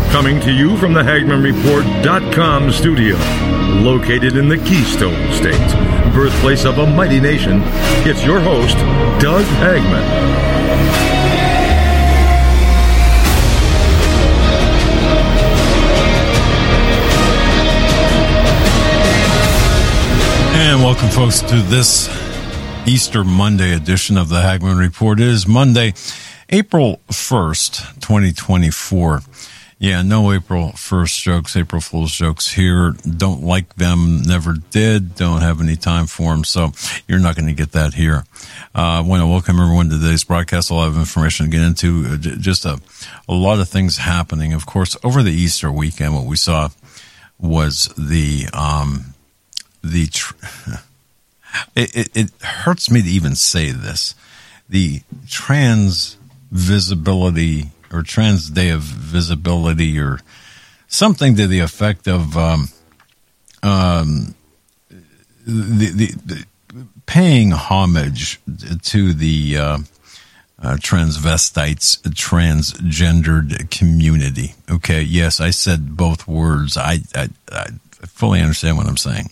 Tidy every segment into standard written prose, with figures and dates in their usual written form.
Coming to you from the HagmannReport.com studio, located in the Keystone State, birthplace of a mighty nation, it's your host, Doug Hagmann. And welcome, folks, to this Easter Monday edition of the Hagmann Report. It is Monday, April 1st, 2024. Yeah, no April 1st jokes, April Fool's jokes here. Don't like them, never did, don't have any time for them, so you're not going to get that here. I want to welcome everyone to today's broadcast. A lot of information to get into, just a lot of things happening. Of course, over the Easter weekend, what we saw was it hurts me to even say this, the trans visibility or Trans Day of Visibility or something to the effect of the paying homage to the transvestites, transgendered community. Okay, yes, I said both words. I fully understand what I'm saying.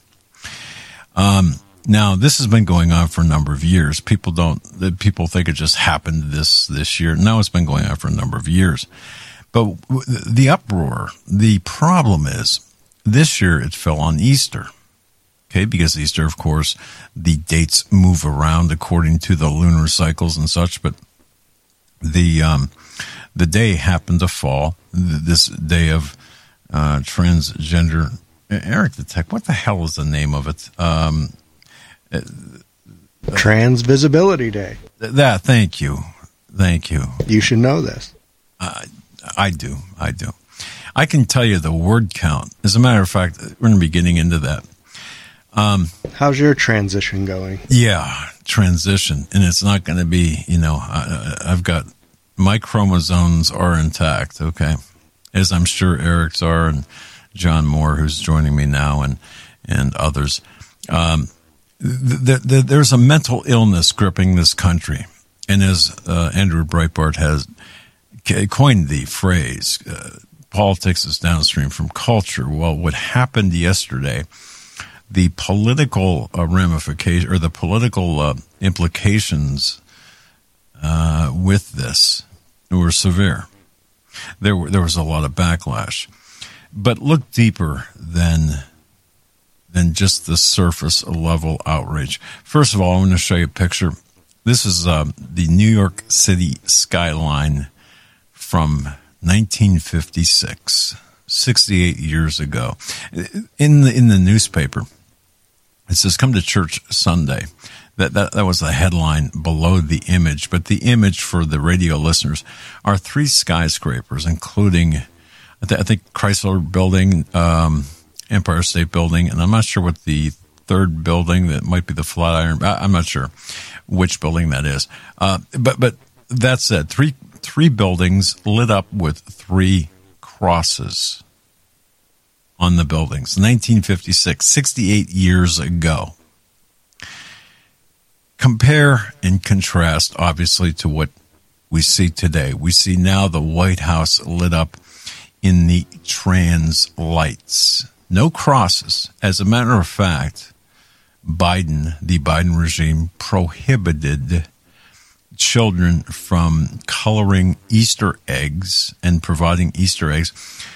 Now, this has been going on for a number of years. People think it just happened this year. No, it's been going on for a number of years. But the uproar, the problem is, this year it fell on Easter. Okay, because Easter, of course, the dates move around according to the lunar cycles and such, but the day happened to fall, this day of transgender. Eric the Tech, what the hell is the name of it? Trans Visibility Day. Thank you. You should know this. I do. I can tell you the word count. As a matter of fact, we're going to be getting into that. How's your transition going? Yeah, transition. And it's not going to be, I've got, my chromosomes are intact, okay? As I'm sure Eric's are, and John Moore, who's joining me now, and others. There's a mental illness gripping this country. And as Andrew Breitbart has coined the phrase, politics is downstream from culture. Well, what happened yesterday, the political ramification or the political implications with this were severe. There was a lot of backlash. But look deeper than just the surface level outrage. First of all, I want to show you a picture. This is the New York City skyline from 1956, 68 years ago. In the newspaper, it says, "Come to church Sunday." That was the headline below the image. But the image for the radio listeners are three skyscrapers, including I think Chrysler Building, Empire State Building, and I'm not sure what the third building, that might be the Flatiron. I'm not sure which building that is. But that said, three buildings lit up with three crosses on the buildings. 1956, 68 years ago. Compare and contrast, obviously, to what we see today. We see now the White House lit up in the trans lights. No crosses. As a matter of fact, the Biden regime prohibited children from coloring Easter eggs and providing Easter eggs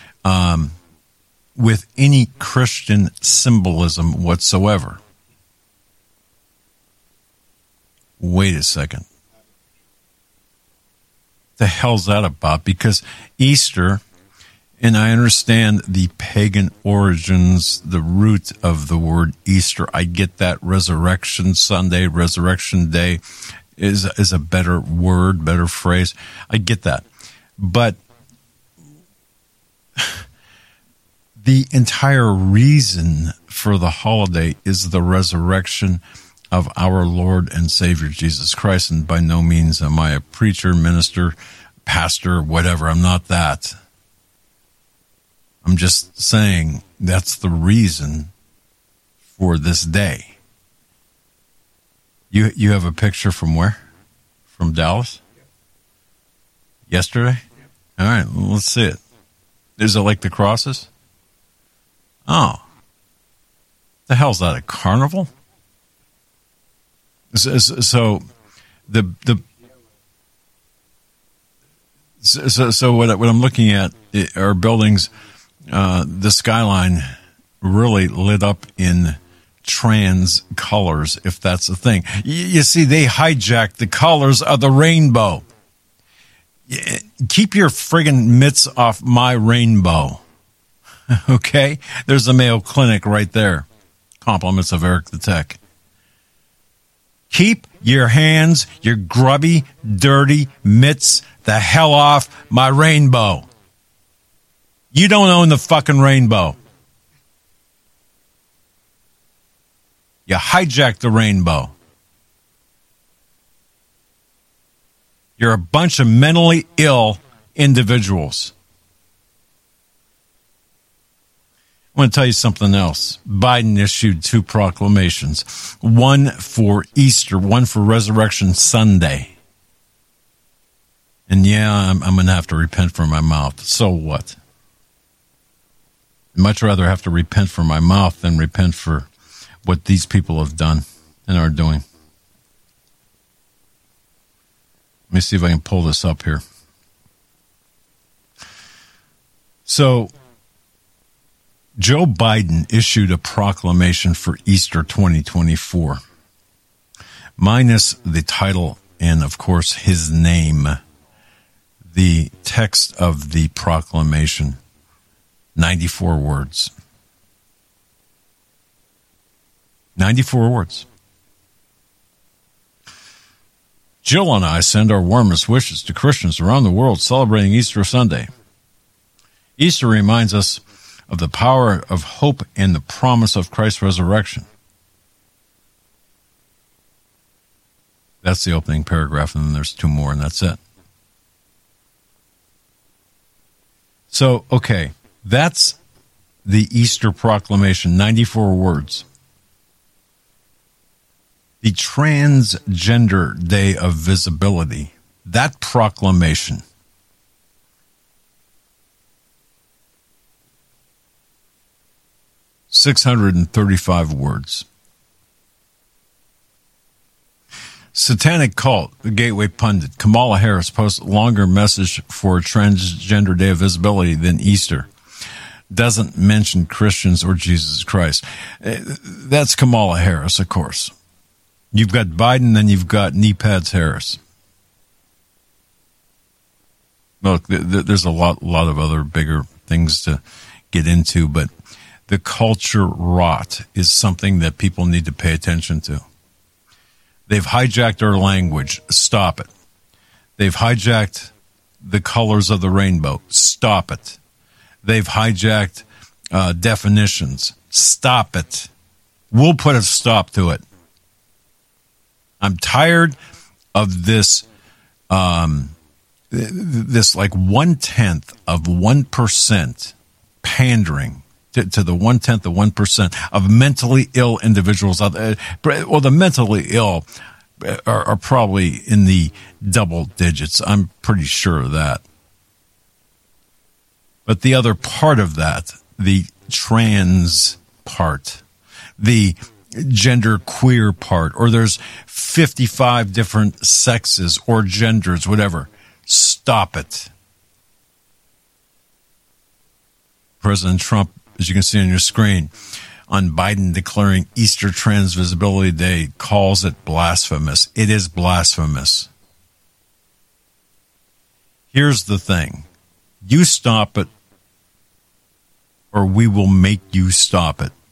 with any Christian symbolism whatsoever. Wait a second. The hell's that about? Because Easter, and I understand the pagan origins, the root of the word Easter. I get that. Resurrection Sunday, Resurrection Day is a better word, better phrase. I get that. But the entire reason for the holiday is the resurrection of our Lord and Savior Jesus Christ. And by no means am I a preacher, minister, pastor, whatever. I'm not that. I'm just saying that's the reason for this day. You have a picture from where? From Dallas? Yesterday? All right, let's see it. Is it like the crosses? Oh. The hell's that, a carnival? So what I'm looking at are buildings, the skyline really lit up in trans colors, if that's the thing. You see, they hijacked the colors of the rainbow. Keep your friggin' mitts off my rainbow. Okay? There's the Mayo Clinic right there. Compliments of Eric the Tech. Keep your hands, your grubby, dirty mitts, the hell off my rainbow. You don't own the fucking rainbow. You hijacked the rainbow. You're a bunch of mentally ill individuals. I want to tell you something else. Biden issued 2 proclamations, one for Easter, one for Resurrection Sunday. And yeah, I'm going to have to repent from my mouth. So what? I'd much rather have to repent from my mouth than repent for what these people have done and are doing. Let me see if I can pull this up here. So, Joe Biden issued a proclamation for Easter 2024, minus the title and, of course, his name. The text of the proclamation, 94 words. 94 words. Jill and I send our warmest wishes to Christians around the world celebrating Easter Sunday. Easter reminds us of the power of hope and the promise of Christ's resurrection. That's the opening paragraph, and then there's 2 more, and that's it. So, okay, that's the Easter proclamation, 94 words. The Transgender Day of Visibility, that proclamation, .635 words. Satanic cult, the Gateway pundit, Kamala Harris posts longer message for Transgender Day of Visibility than Easter. Doesn't mention Christians or Jesus Christ. That's Kamala Harris, of course. You've got Biden, then you've got knee pads Harris. Look, there's a lot of other bigger things to get into, but the culture rot is something that people need to pay attention to. They've hijacked our language. Stop it. They've hijacked the colors of the rainbow. Stop it. They've hijacked definitions. Stop it. We'll put a stop to it. I'm tired of this, this like 0.1% pandering to the 0.1% of mentally ill individuals out there. Well, the mentally ill are probably in the double digits. I'm pretty sure of that. But the other part of that, the trans part, the gender queer part, or there's 55 different sexes or genders, whatever. Stop it. President Trump, as you can see on your screen, on Biden declaring Easter Trans Visibility Day, calls it blasphemous. It is blasphemous. Here's the thing. You stop it, or we will make you stop it.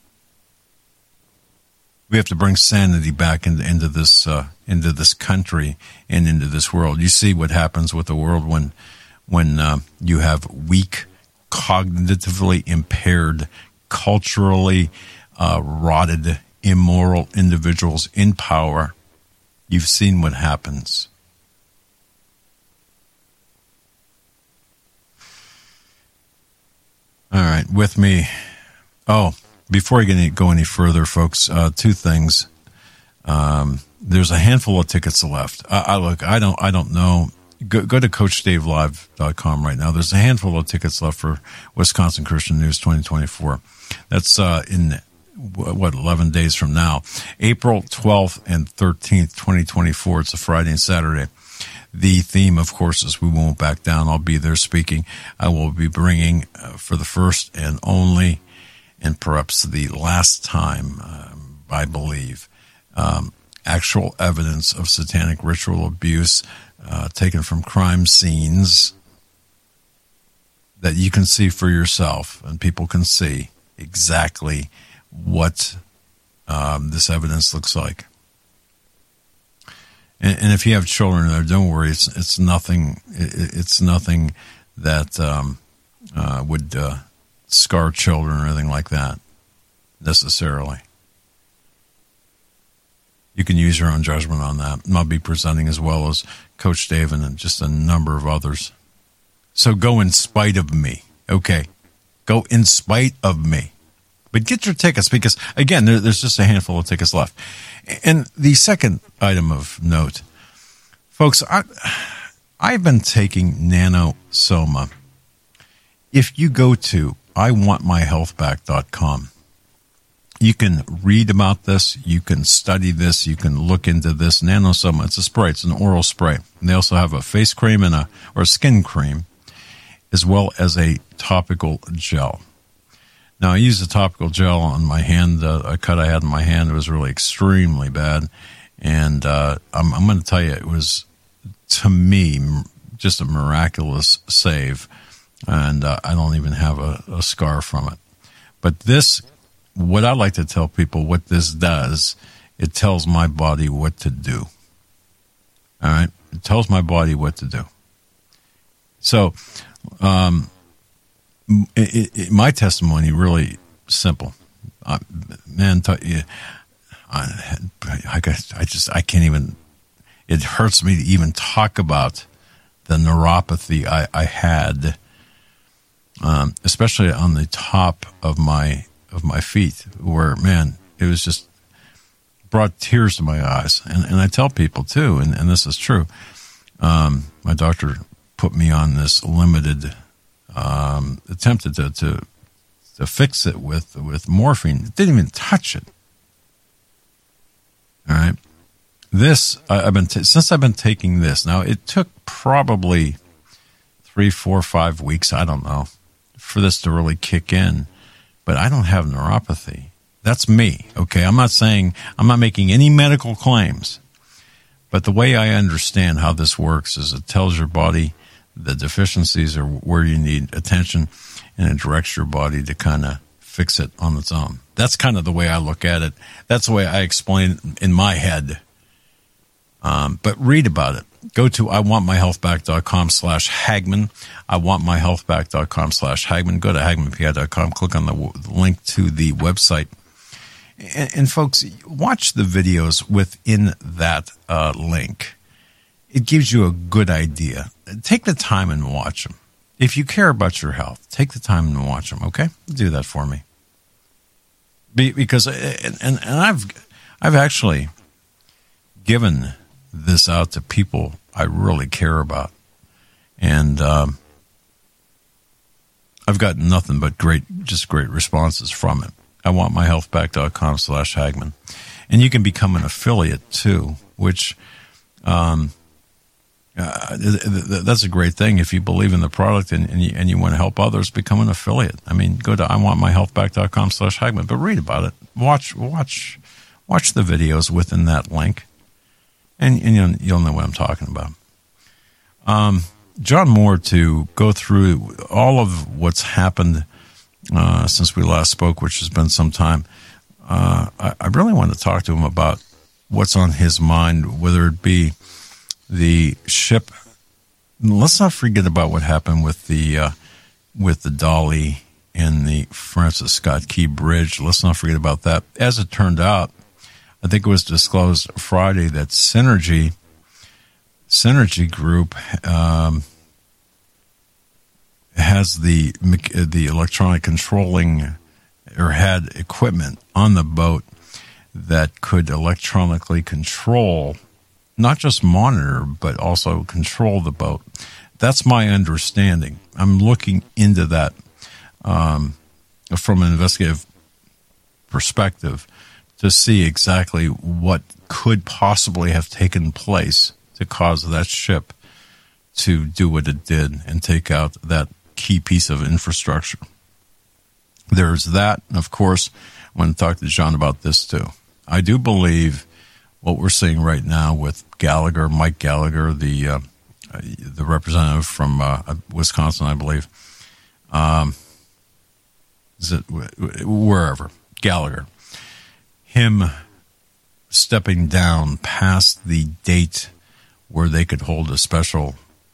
We have to bring sanity back into this country and into this world. You see what happens with the world when you have weak, cognitively impaired, culturally rotted, immoral individuals in power. You've seen what happens. All right, with me. Oh, before I go any further, folks, 2 things. There's a handful of tickets left. I don't know go to CoachDaveLive.com right now. There's a handful of tickets left for Wisconsin Christian News 2024. That's in 11 days from now, April 12th and 13th, 2024. It's a Friday and Saturday. The theme, of course, is We Won't Back Down. I'll be there speaking. I will be bringing, for the first and only, and perhaps the last time, I believe, actual evidence of satanic ritual abuse taken from crime scenes that you can see for yourself, and people can see exactly what this evidence looks like. And if you have children there, don't worry. It's nothing. It's nothing that would scar children or anything like that necessarily. You can use your own judgment on that. And I'll be presenting as well as Coach Dave and just a number of others. So go in spite of me. Okay. Go in spite of me. But get your tickets because, again, there's just a handful of tickets left. And the second item of note, folks, I've been taking NanoSoma. If you go to iwantmyhealthback.com, you can read about this, you can study this, you can look into this. NanoSoma, it's a spray, it's an oral spray. And they also have a face cream and a skin cream, as well as a topical gel. Now, I used a topical gel on my hand, a cut I had in my hand. It was really extremely bad. And I'm going to tell you, it was, to me, just a miraculous save. And I don't even have a scar from it. But this, what I like to tell people, what this does, it tells my body what to do. All right? It tells my body what to do. So, my testimony really simple. Man, I can't even. It hurts me to even talk about the neuropathy I had, especially on the top of my feet, where, man, it was just brought tears to my eyes. And I tell people too, and this is true. My doctor put me on this limited. Attempted to fix it with morphine. It didn't even touch it. All right. This since I've been taking this now. It took probably 3, 4, 5 weeks. I don't know for this to really kick in, but I don't have neuropathy. That's me. Okay. I'm not making any medical claims, but the way I understand how this works is it tells your body the deficiencies are where you need attention, and it directs your body to kind of fix it on its own. That's kind of the way I look at it. That's the way I explain it in my head. But read about it. Go to iwantmyhealthback.com/Hagmann. iwantmyhealthback.com/Hagmann. Go to HagmannPI.com. Click on the link to the website. And folks, watch the videos within that link. It gives you a good idea. Take the time and watch them. If you care about your health, take the time and watch them, okay? Do that for me. Because, and I've actually given this out to people I really care about. And I've gotten nothing but great responses from it. iwantmyhealthback.com/Hagmann. And you can become an affiliate too, which... that's a great thing. If you believe in the product and you want to help others, become an affiliate. I mean, go to iwantmyhealthback.com/Hagmann, but read about it. Watch the videos within that link, and you'll know what I'm talking about. John Moore, to go through all of what's happened since we last spoke, which has been some time. I really want to talk to him about what's on his mind, whether it be the ship. Let's not forget about what happened with the Dolly and the Francis Scott Key Bridge. Let's not forget about that. As it turned out, I think it was disclosed Friday that Synergy Group has the electronic controlling, or had equipment on the boat that could electronically control not just monitor, but also control the boat. That's my understanding. I'm looking into that from an investigative perspective to see exactly what could possibly have taken place to cause that ship to do what it did and take out that key piece of infrastructure. There's that, and of course, I want to talk to John about this too. I do believe what we're seeing right now with Gallagher, Mike Gallagher, the representative from Wisconsin, I believe, is it wherever, Gallagher, him stepping down past the date where they could hold a special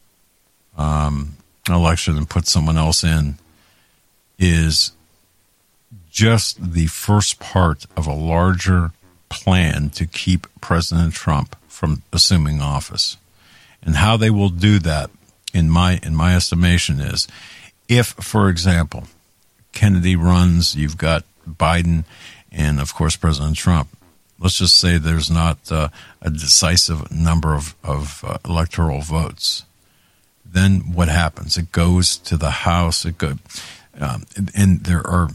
election and put someone else in is just the first part of a larger plan to keep President Trump from assuming office. And how they will do that, in my estimation, is if, for example, Kennedy runs, you've got Biden, and of course President Trump. Let's just say there's not a decisive number of electoral votes. Then what happens? It goes to the House. And there are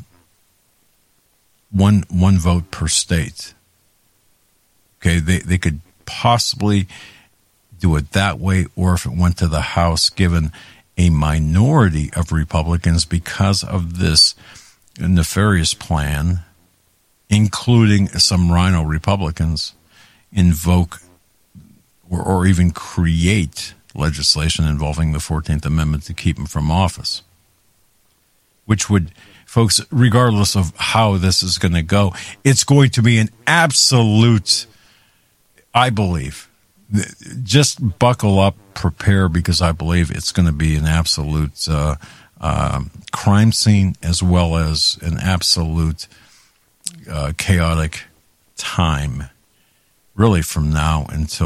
one vote per state. Okay, they could possibly do it that way, or if it went to the House, given a minority of Republicans because of this nefarious plan, including some rhino Republicans, invoke or even create legislation involving the 14th Amendment to keep him from office. Which would, folks, regardless of how this is going to go, it's going to be an absolute, I believe, just buckle up, prepare, because I believe it's going to be an absolute crime scene as well as an absolute chaotic time, really from now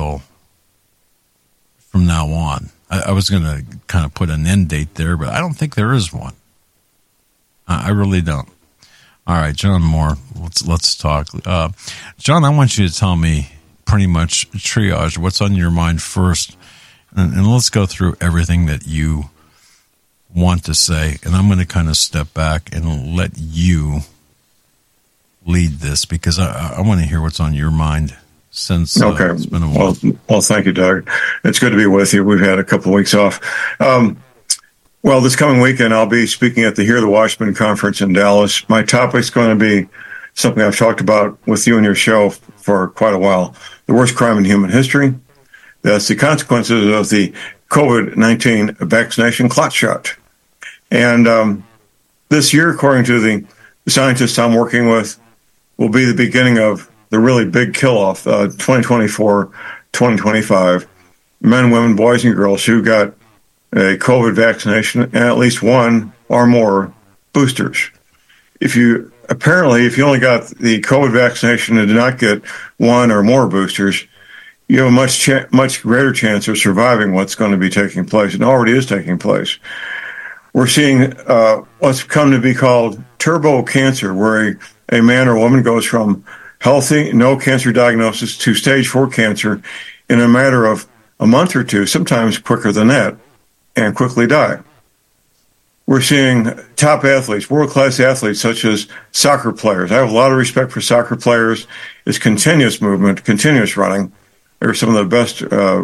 on. I was going to kind of put an end date there, but I don't think there is one. I really don't. All right, John Moore, let's talk. John, I want you to tell me pretty much triage what's on your mind first, and let's go through everything that you want to say, and I'm going to kind of step back and let you lead this because I want to hear what's on your mind since it's been a while. Well, thank you, Doug. It's good to be with you. We've had a couple of weeks off. Well, this coming weekend, I'll be speaking at the Hear the Watchman conference in Dallas. My topic's going to be something I've talked about with you and your show for quite a while. The worst crime in human history. That's the consequences of the COVID-19 vaccination clot shot. And this year, according to the scientists I'm working with, will be the beginning of the really big kill-off, 2024, 2025. Men, women, boys, and girls who got a COVID vaccination and at least one or more boosters. If you only got the COVID vaccination and did not get one or more boosters, you have a much greater chance of surviving what's going to be taking place, and already is taking place. We're seeing what's come to be called turbo cancer, where a man or woman goes from healthy, no cancer diagnosis to stage 4 cancer in a matter of a month or two, sometimes quicker than that, and quickly die. We're seeing top athletes, world-class athletes, such as soccer players. I have a lot of respect for soccer players. It's continuous movement, continuous running. They're some of the best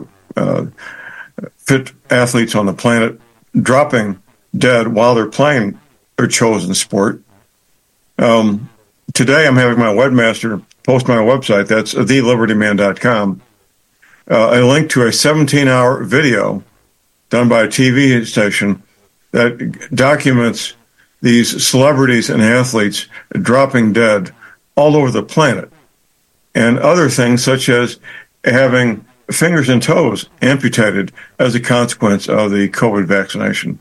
fit athletes on the planet, dropping dead while they're playing their chosen sport. Today, I'm having my webmaster post my website. That's thelibertyman.com. A link to a 17-hour video done by a TV station that documents these celebrities and athletes dropping dead all over the planet, and other things such as having fingers and toes amputated as a consequence of the COVID vaccination.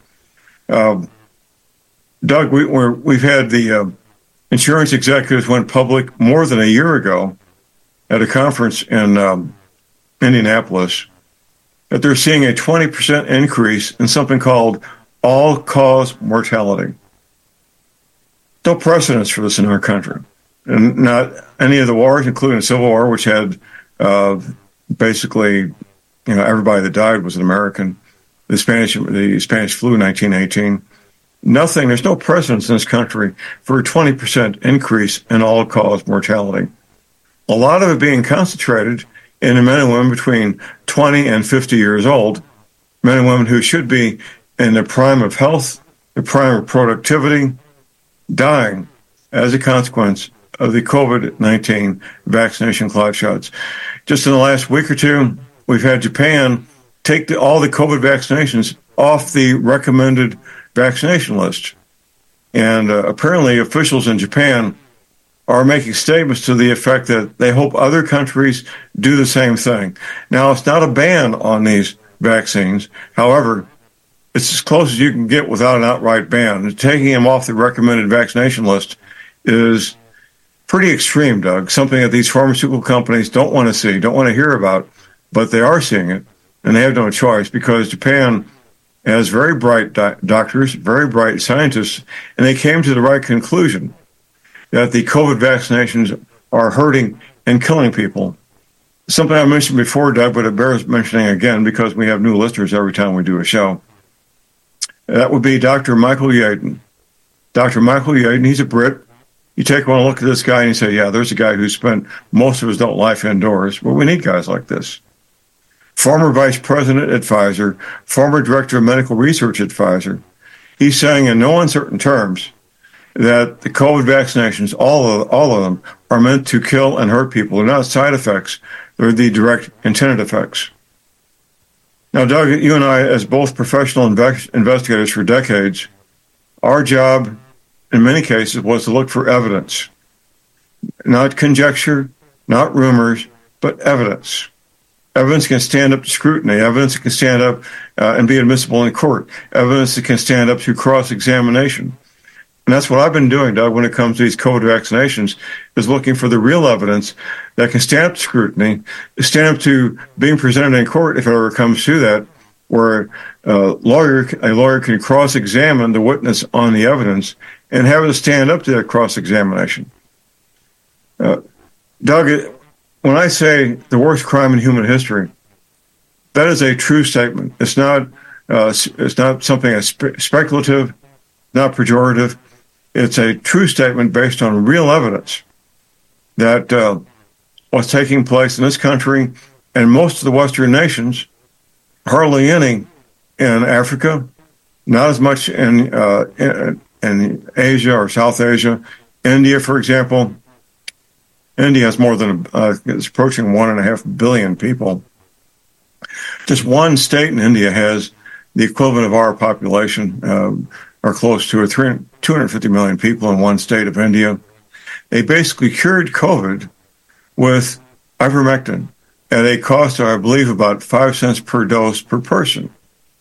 Doug, we've had the insurance executives went public more than a year ago at a conference in Indianapolis that they're seeing a 20% increase in something called all-cause mortality. No precedence for this in our country. And not any of the wars, including the Civil War, which had basically, everybody that died was an American. The Spanish flu in 1918. There's no precedence in this country for a 20% increase in all-cause mortality. A lot of it being concentrated in the men and women between 20 and 50 years old, men and women who should be in the prime of health, the prime of productivity, dying as a consequence of the COVID-19 vaccination cloud shots. Just in the last week or two, we've had Japan take all the COVID vaccinations off the recommended vaccination list. And apparently officials in Japan are making statements to the effect that they hope other countries do the same thing. Now, it's not a ban on these vaccines. However, it's as close as you can get without an outright ban. And taking them off the recommended vaccination list is pretty extreme, Doug, something that these pharmaceutical companies don't want to see, don't want to hear about, but they are seeing it, and they have no choice because Japan has very bright doctors, very bright scientists, and they came to the right conclusion that the COVID vaccinations are hurting and killing people. Something I mentioned before, Doug, but it bears mentioning again because we have new listeners every time we do a show. That would be Dr. Michael Yeadon. Dr. Michael Yeadon, he's a Brit. You take one look at this guy and you say, yeah, there's a guy who spent most of his adult life indoors. Well, we need guys like this. Former vice president at Pfizer, former director of medical research at Pfizer. He's saying in no uncertain terms that the COVID vaccinations, all of them, are meant to kill and hurt people. They're not side effects. They're the direct intended effects. Now, Doug, you and I, as both professional investigators for decades, our job in many cases was to look for evidence. Not conjecture, not rumors, but evidence. Evidence can stand up to scrutiny. Evidence that can stand up and be admissible in court. Evidence that can stand up to cross-examination. And that's what I've been doing, Doug, when it comes to these COVID vaccinations, is looking for the real evidence that can stand up to scrutiny, stand up to being presented in court if it ever comes to that, where a lawyer can cross-examine the witness on the evidence and have it stand up to that cross-examination. Doug, when I say the worst crime in human history, that is a true statement. It's not something that's speculative, not pejorative. It's a true statement based on real evidence that what's taking place in this country and most of the Western nations, hardly any in Africa, not as much in Asia or South Asia. India, for example, India has more than it's approaching 1.5 billion people. Just one state in India has the equivalent of our population, or close to 250 million people in one state of India. They basically cured COVID with ivermectin at a cost of, I believe, about 5 cents per dose per person.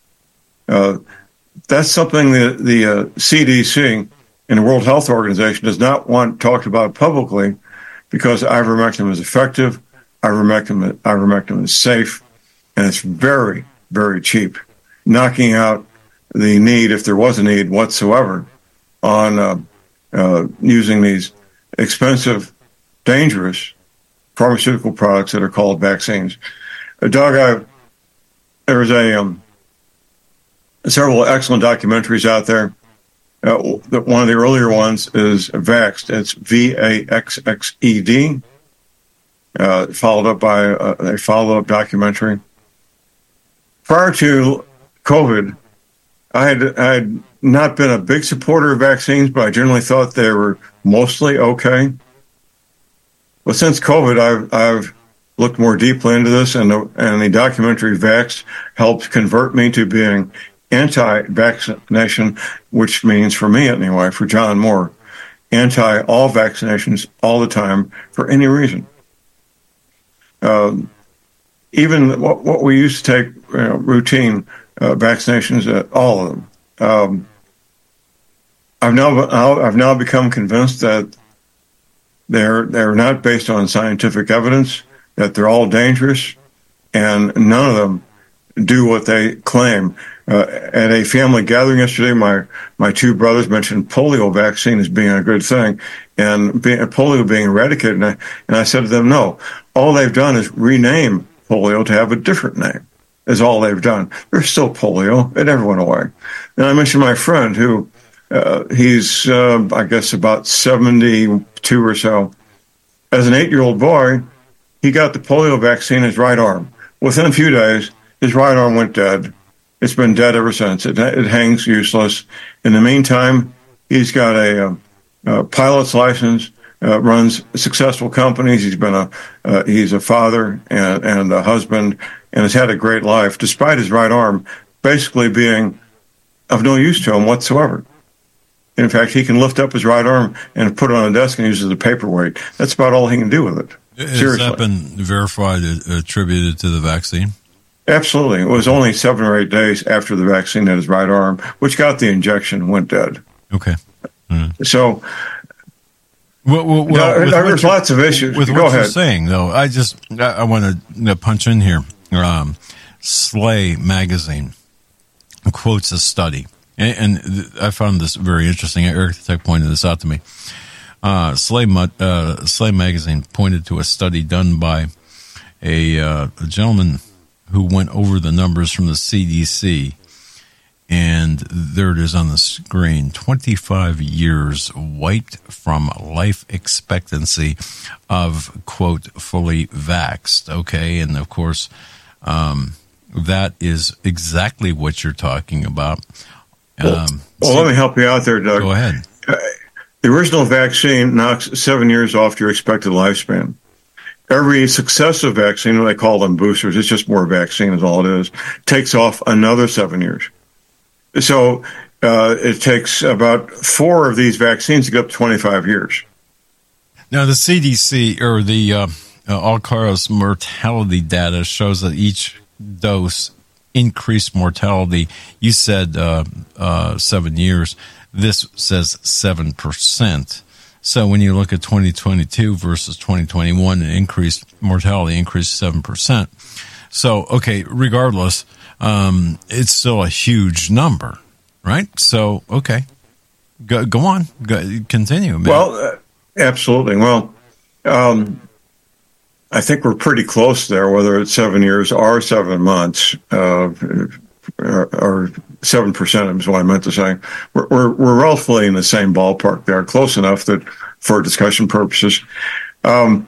That's something that the CDC and the World Health Organization does not want talked about publicly because ivermectin is effective, ivermectin is safe, and it's very, very cheap, knocking out the need, if there was a need whatsoever, on using these expensive, dangerous pharmaceutical products that are called vaccines. Doug, there's several excellent documentaries out there. One of the earlier ones is Vaxxed. It's VAXXED, followed up by a follow-up documentary. Prior to COVID, I had not been a big supporter of vaccines, but I generally thought they were mostly okay. But since COVID, I've looked more deeply into this, and the documentary Vaxxed helped convert me to being anti-vaccination, which means, for me anyway, for John Moore, anti all vaccinations all the time for any reason. Even what we used to take routine vaccinations, all of them. I've now become convinced that they're not based on scientific evidence, that they're all dangerous, and none of them do what they claim. At a family gathering yesterday, my two brothers mentioned polio vaccine as being a good thing and polio being eradicated. And I said to them, no, all they've done is rename polio to have a different name, is all they've done. There's still polio. It never went away. And I mentioned my friend who, he's, I guess, about 72 or so. As an 8-year-old boy, he got the polio vaccine in his right arm. Within a few days, his right arm went dead. It's been dead ever since. It hangs useless. In the meantime, he's got a pilot's license, runs successful companies. He's a father and a husband, and has had a great life, despite his right arm basically being of no use to him whatsoever. In fact, he can lift up his right arm and put it on a desk and use it as a paperweight. That's about all he can do with it. Has that been verified, attributed to the vaccine? Absolutely. It was only 7 or 8 days after the vaccine that his right arm, which got the injection, went dead. Okay. So, there's lots of issues. With what you're saying, though, I want to punch in here. Slay magazine quotes a study, and I found this very interesting. Eric Tech pointed this out to me. Slay magazine pointed to a study done by a gentleman who went over the numbers from the CDC, and there it is on the screen: 25 years wiped from life expectancy of, quote, fully vaxxed. Okay, and of course, that is exactly what you're talking about. Well, let me help you out there, Doug. Go ahead. The original vaccine knocks 7 years off your expected lifespan. Every successive vaccine, they call them boosters, it's just more vaccine is all it is, takes off another 7 years. So it takes about 4 of these vaccines to get up to 25 years. Now, the CDC, or the all-cause mortality data, shows that each dose increased mortality. You said 7 years. This says 7%. So when you look at 2022 versus 2021, mortality increased 7%. So, okay, regardless, it's still a huge number, right? So, okay, go on, continue. Man. Well, absolutely. Well, I think we're pretty close there, whether it's 7 years or 7 months, or 7% is what I meant to say. We're roughly in the same ballpark there, close enough that for discussion purposes. The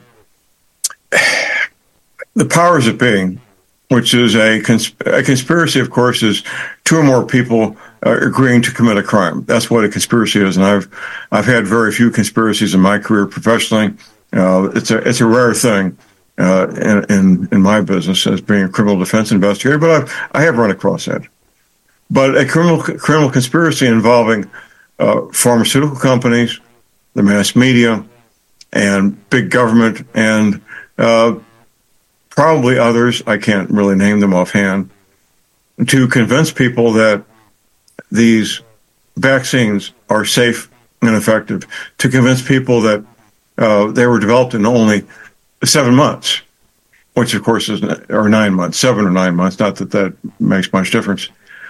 powers that be, which is a conspiracy, of course, is 2 or more people agreeing to commit a crime. That's what a conspiracy is, and I've had very few conspiracies in my career professionally. It's a rare thing in my business as being a criminal defense investigator, but I have run across that. But a criminal conspiracy involving pharmaceutical companies, the mass media, and big government, and probably others, I can't really name them offhand, to convince people that these vaccines are safe and effective, to convince people that they were developed in only 7 months, which of course is, or 9 months, 7 or 9 months, not that makes much difference.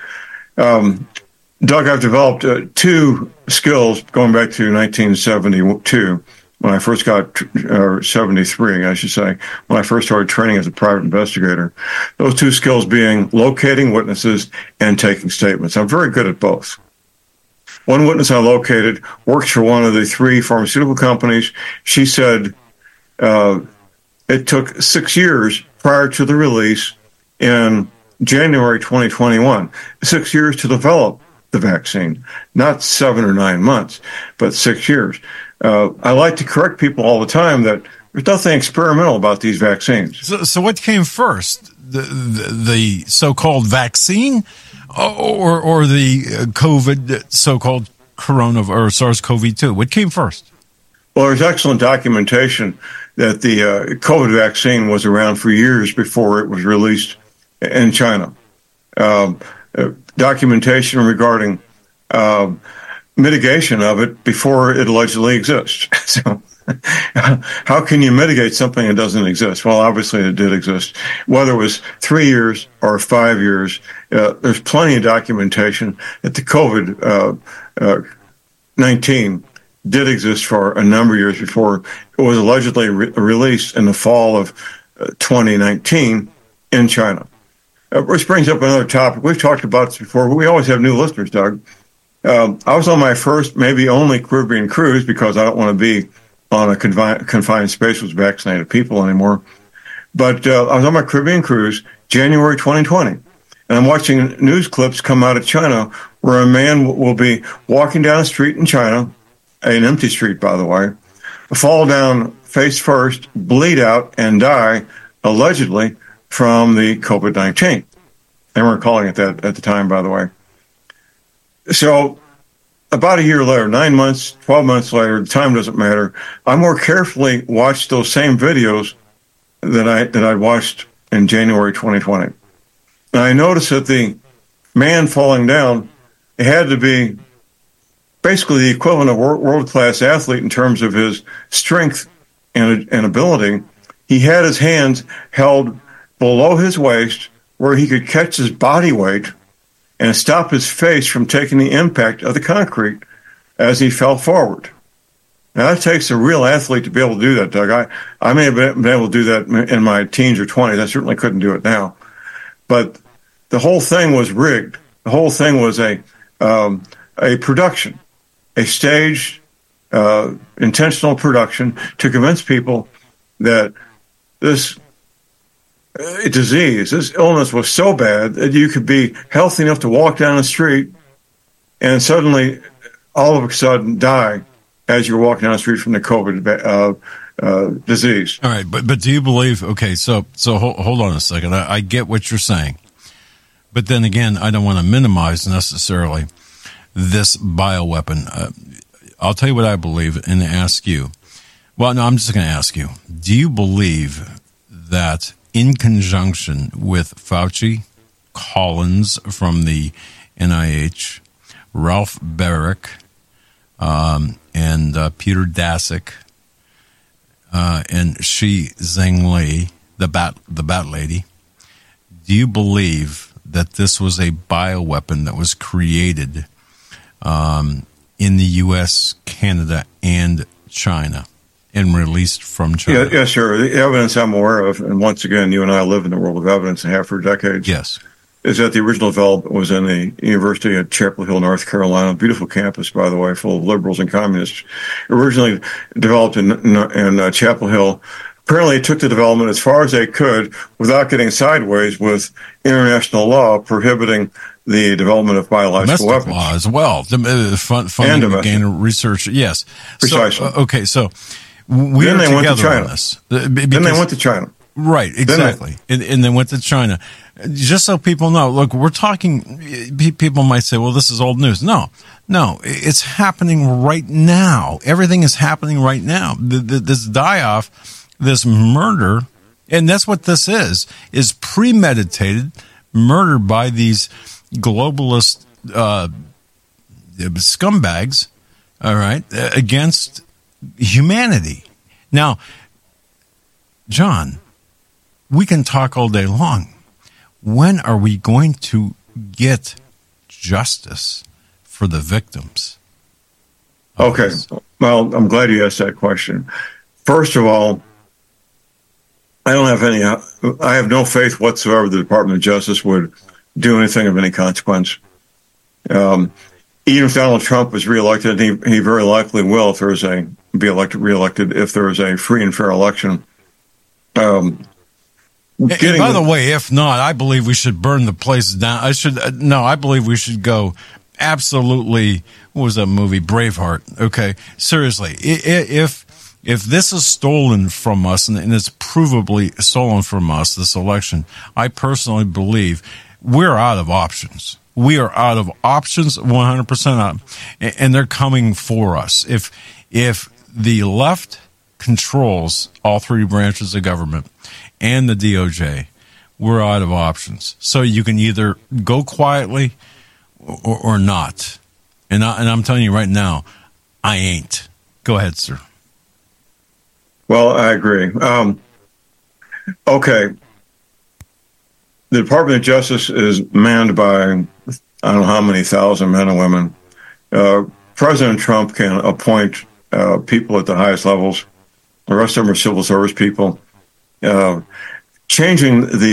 Doug, I've developed 2 skills going back to 1972 when I first got, or 73, I should say, when I first started training as a private investigator. Those 2 skills being locating witnesses and taking statements. I'm very good at both. One witness I located works for one of the 3 pharmaceutical companies. She said it took 6 years prior to the release in January 2021, 6 years to develop the vaccine, not 7 or 9 months, but 6 years. I like to correct people all the time that there's nothing experimental about these vaccines. So what came first, the so-called vaccine, or the COVID, so-called corona or SARS-CoV-2? What came first? Well, there's excellent documentation that the COVID vaccine was around for years before it was released in China. Documentation regarding mitigation of it before it allegedly exists. So how can you mitigate something that doesn't exist? Well, obviously it did exist. Whether it was 3 years or 5 years, there's plenty of documentation that the COVID-19 did exist for a number of years before it was allegedly released in the fall of 2019 in China. Which brings up another topic. We've talked about this before, but we always have new listeners, Doug. I was on my first, maybe only Caribbean cruise because I don't want to be on a confined space with vaccinated people anymore. But I was on my Caribbean cruise, January 2020, and I'm watching news clips come out of China where a man will be walking down a street in China, an empty street, by the way, fall down face first, bleed out, and die, allegedly, from the COVID-19. They weren't calling it that at the time, by the way. So about a year later, 9 months, 12 months later, the time doesn't matter, I more carefully watched those same videos that I watched in January 2020. And I noticed that the man falling down, it had to be basically the equivalent of a world-class athlete in terms of his strength and ability. He had his hands held below his waist where he could catch his body weight and stop his face from taking the impact of the concrete as he fell forward. Now, that takes a real athlete to be able to do that, Doug. I may have been able to do that in my teens or 20s. I certainly couldn't do it now. But the whole thing was rigged. The whole thing was a production, a staged, intentional production to convince people that this disease, this illness was so bad that you could be healthy enough to walk down the street and suddenly, all of a sudden, die as you're walking down the street from the COVID disease. All right, but do you believe? Okay, so hold on a second. I get what you're saying, but then again, I don't want to minimize necessarily this bioweapon. I'll tell you what I believe and ask you. Well, no, I'm just going to ask you. Do you believe that in conjunction with Fauci, Collins from the NIH, Ralph Baric, and Peter Daszak, and Shi Zhengli, the bat lady, do you believe that this was a bioweapon that was created in the U.S., Canada, and China, and released from China? Yes, sir. The evidence I'm aware of, and once again, you and I live in the world of evidence and have for decades. Yes. Is that the original development was in the University of Chapel Hill, North Carolina. Beautiful campus, by the way, full of liberals and communists. Originally developed in Chapel Hill. Apparently, it took the development as far as they could without getting sideways with international law prohibiting the development of biological weapons. Law as well. Funding again, research. Yes. Precisely. So we then are they went to together China. On this. Then they went to China. Right, exactly. And then went to China. Just so people know, look, we're talking, people might say, well, this is old news. No, it's happening right now. Everything is happening right now. This die-off, this murder, and that's what this is premeditated murder by these globalist scumbags, all right, against humanity. Now, John, we can talk all day long. When are we going to get justice for the victims? Okay. Well, I'm glad you asked that question. First of all, I have no faith whatsoever the Department of Justice would do anything of any consequence. Even if Donald Trump was reelected, he very likely will if there is reelected if there is a free and fair election. By the way, if not, I believe we should burn the place down. I believe we should go absolutely. What was that movie? Braveheart. Okay, seriously, if this is stolen from us and it's provably stolen from us, this election, I personally believe we're out of options. We are out of options, 100% out, and they're coming for us. If the left controls all three branches of government and the DOJ, we're out of options. So you can either go quietly or not. And I'm telling you right now, I ain't. Go ahead, sir. Well, I agree. Okay. The Department of Justice is manned by, I don't know how many thousand men and women. President Trump can appoint people at the highest levels. The rest of them are civil service people. Changing the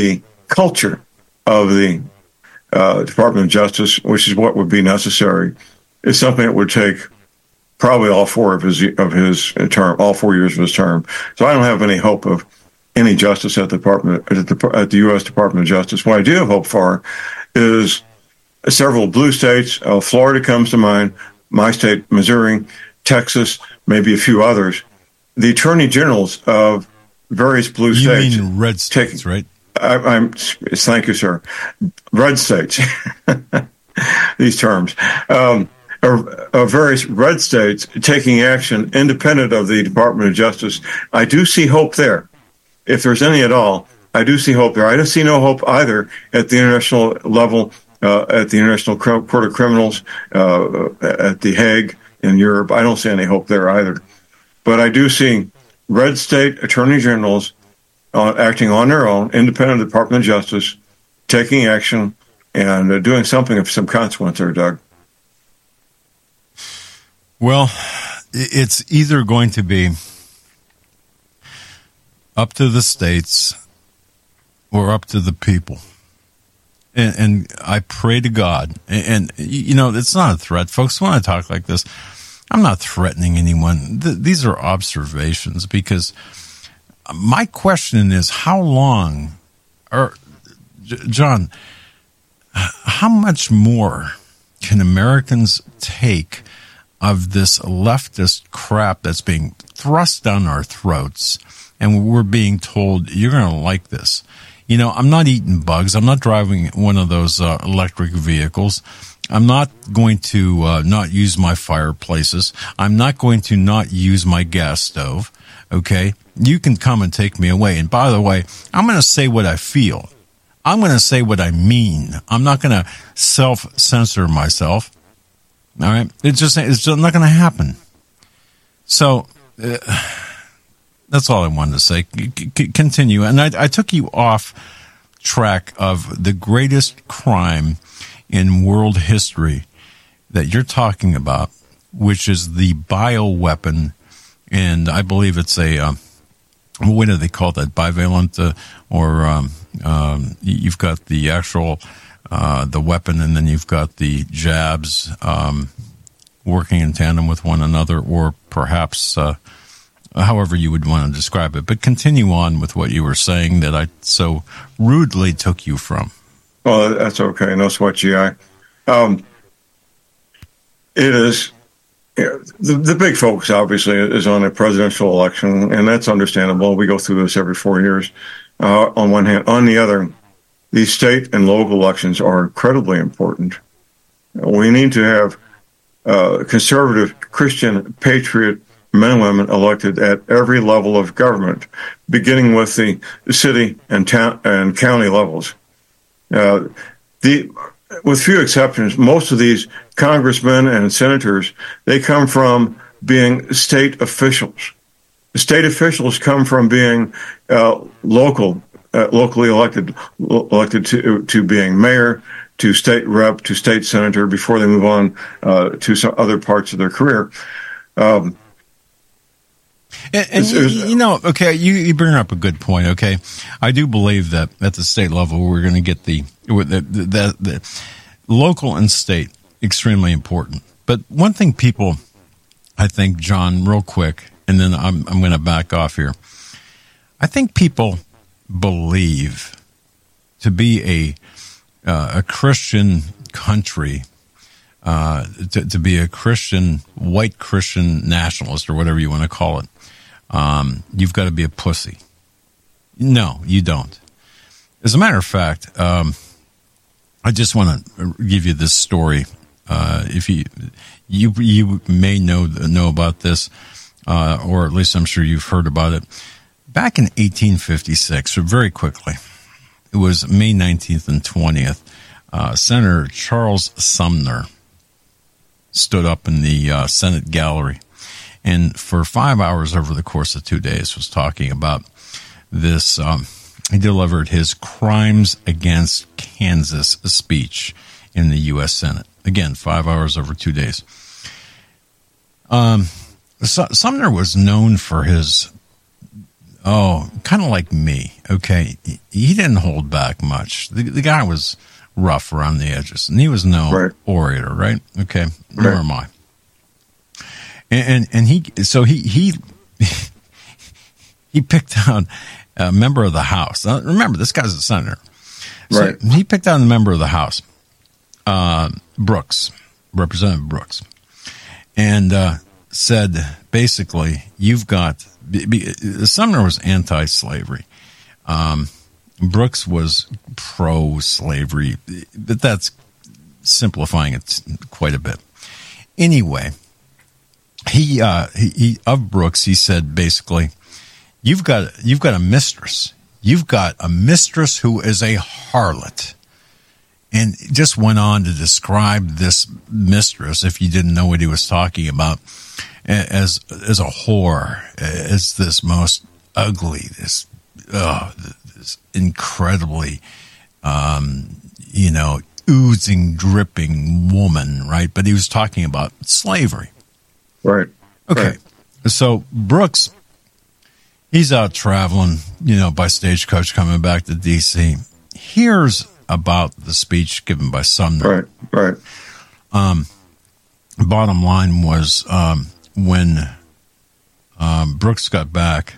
culture of the Department of Justice, which is what would be necessary, is something that would take probably all 4 of his term, all 4 years of his term. So I don't have any hope of any justice at the U.S. Department of Justice. What I do have hope for is several blue states. Florida comes to mind, my state, Missouri, Texas, maybe a few others. The attorney generals of various blue states. You mean red states, right? Thank you, sir. Red states. These terms. Various red states taking action independent of the Department of Justice. I do see hope there. If there's any at all, I do see hope there. I don't see no hope either at the international level, at the International Court of Criminals, at The Hague in Europe. I don't see any hope there either. But I do see red state attorney generals acting on their own, independent of the Department of Justice, taking action and doing something of some consequence there, Doug. Well, it's either going to be up to the states or up to the people. And I pray to God, and you know, it's not a threat. Folks, when I talk like this, I'm not threatening anyone. These are observations, because my question is, how long, or John, how much more can Americans take of this leftist crap that's being thrust down our throats, and we're being told, you're going to like this? You know, I'm not eating bugs. I'm not driving one of those electric vehicles. I'm not going to not use my fireplaces. I'm not going to not use my gas stove. Okay? You can come and take me away. And by the way, I'm going to say what I feel. I'm going to say what I mean. I'm not going to self-censor myself. All right? It's just not going to happen. So, that's all I wanted to say. Continue. And I took you off track of the greatest crime in world history that you're talking about, which is the bioweapon. And I believe it's a, what do they call that? Bivalent, you've got the actual, the weapon, and then you've got the jabs, working in tandem with one another, or perhaps, however you would want to describe it. But continue on with what you were saying that I so rudely took you from. Well, that's okay. No sweat, GI. It is, the big focus, obviously, is on a presidential election, and that's understandable. We go through this every 4 years, on one hand. On the other, these state and local elections are incredibly important. We need to have conservative, Christian, patriot men and women elected at every level of government, beginning with the city and town and county levels. With few exceptions, most of these congressmen and senators, they come from being state officials. The state officials come from being locally elected to being mayor, to state rep, to state senator, before they move on to some other parts of their career. You know, okay, you bring up a good point, okay? I do believe that at the state level, we're going to get the local and state, extremely important. But one thing people, I think, John, real quick, and then I'm going to back off here. I think people believe to be a Christian country, to be a Christian, white Christian nationalist, or whatever you want to call it, you've got to be a pussy. No, you don't. As a matter of fact, I just want to give you this story. If you may know about this, or at least I'm sure you've heard about it. Back in 1856, so very quickly, it was May 19th and 20th, Senator Charles Sumner stood up in the Senate gallery, and for 5 hours over the course of 2 days was talking about this. He delivered his Crimes Against Kansas speech in the U.S. Senate. Again, 5 hours over 2 days. Sumner was known for his kind of like me. Okay, he didn't hold back much. The guy was rough around the edges, and he was no orator, right? Okay, nor am I. And he picked out a member of the House. Now, remember, this guy's a senator. So he picked out a member of the House, Brooks, Representative Brooks, and said, basically, you've got... Sumner was anti-slavery. Brooks was pro-slavery, but that's simplifying it quite a bit. Anyway, he of Brooks, he said, basically, you've got a mistress. You've got a mistress who is a harlot. And just went on to describe this mistress, if you didn't know what he was talking about, as a whore, as this most ugly, this incredibly, oozing, dripping woman, right? But he was talking about slavery. Right. Okay. Right. So Brooks, he's out traveling, by stagecoach coming back to D.C. Here's about the speech given by Sumner. Right. Bottom line was, when Brooks got back,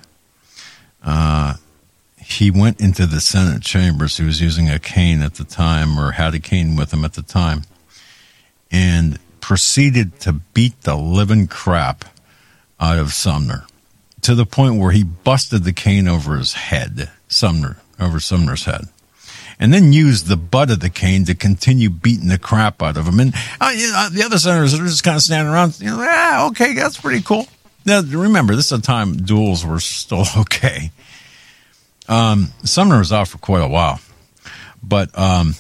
he went into the Senate chambers. He was using a cane at the time, or had a cane with him at the time, and proceeded to beat the living crap out of Sumner, to the point where he busted the cane over his head, over Sumner's head, and then used the butt of the cane to continue beating the crap out of him. And the other senators are just kind of standing around, okay, that's pretty cool. Now, remember, this is a time duels were still okay. Sumner was out for quite a while. But I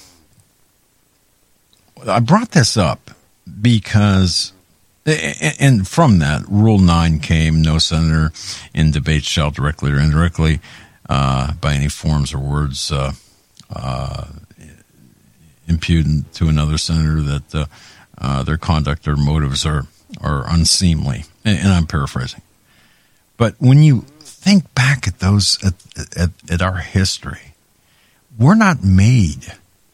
brought this up because, and from that, Rule 9 came, no senator in debate shall directly or indirectly, by any forms or words, impute to another senator that their conduct or motives are unseemly, and I'm paraphrasing. But when you think back at those at our history, we are not made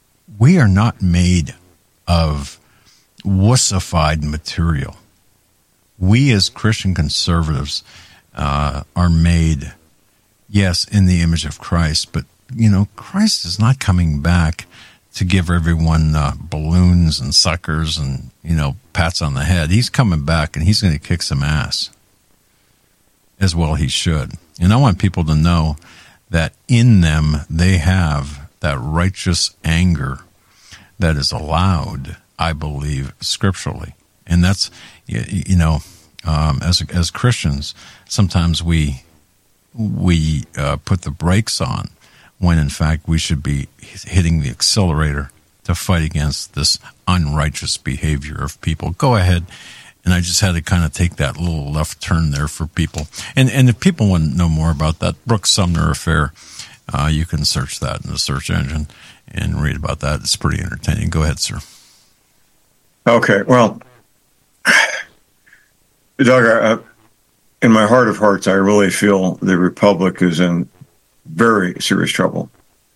of wussified material. We as Christian conservatives are made, yes, in the image of Christ, but Christ is not coming back to give everyone balloons and suckers and, pats on the head. He's coming back and he's going to kick some ass, as well he should. And I want people to know that in them they have that righteous anger that is allowed, I believe, scripturally. And that's, as Christians, sometimes we put the brakes on, when in fact we should be hitting the accelerator to fight against this unrighteous behavior of people. Go ahead. And I just had to kind of take that little left turn there for people. And if people want to know more about that Brooks-Sumner affair, you can search that in the search engine and read about that. It's pretty entertaining. Go ahead, sir. Okay. Well, Doug, in my heart of hearts, I really feel the Republic is in very serious trouble.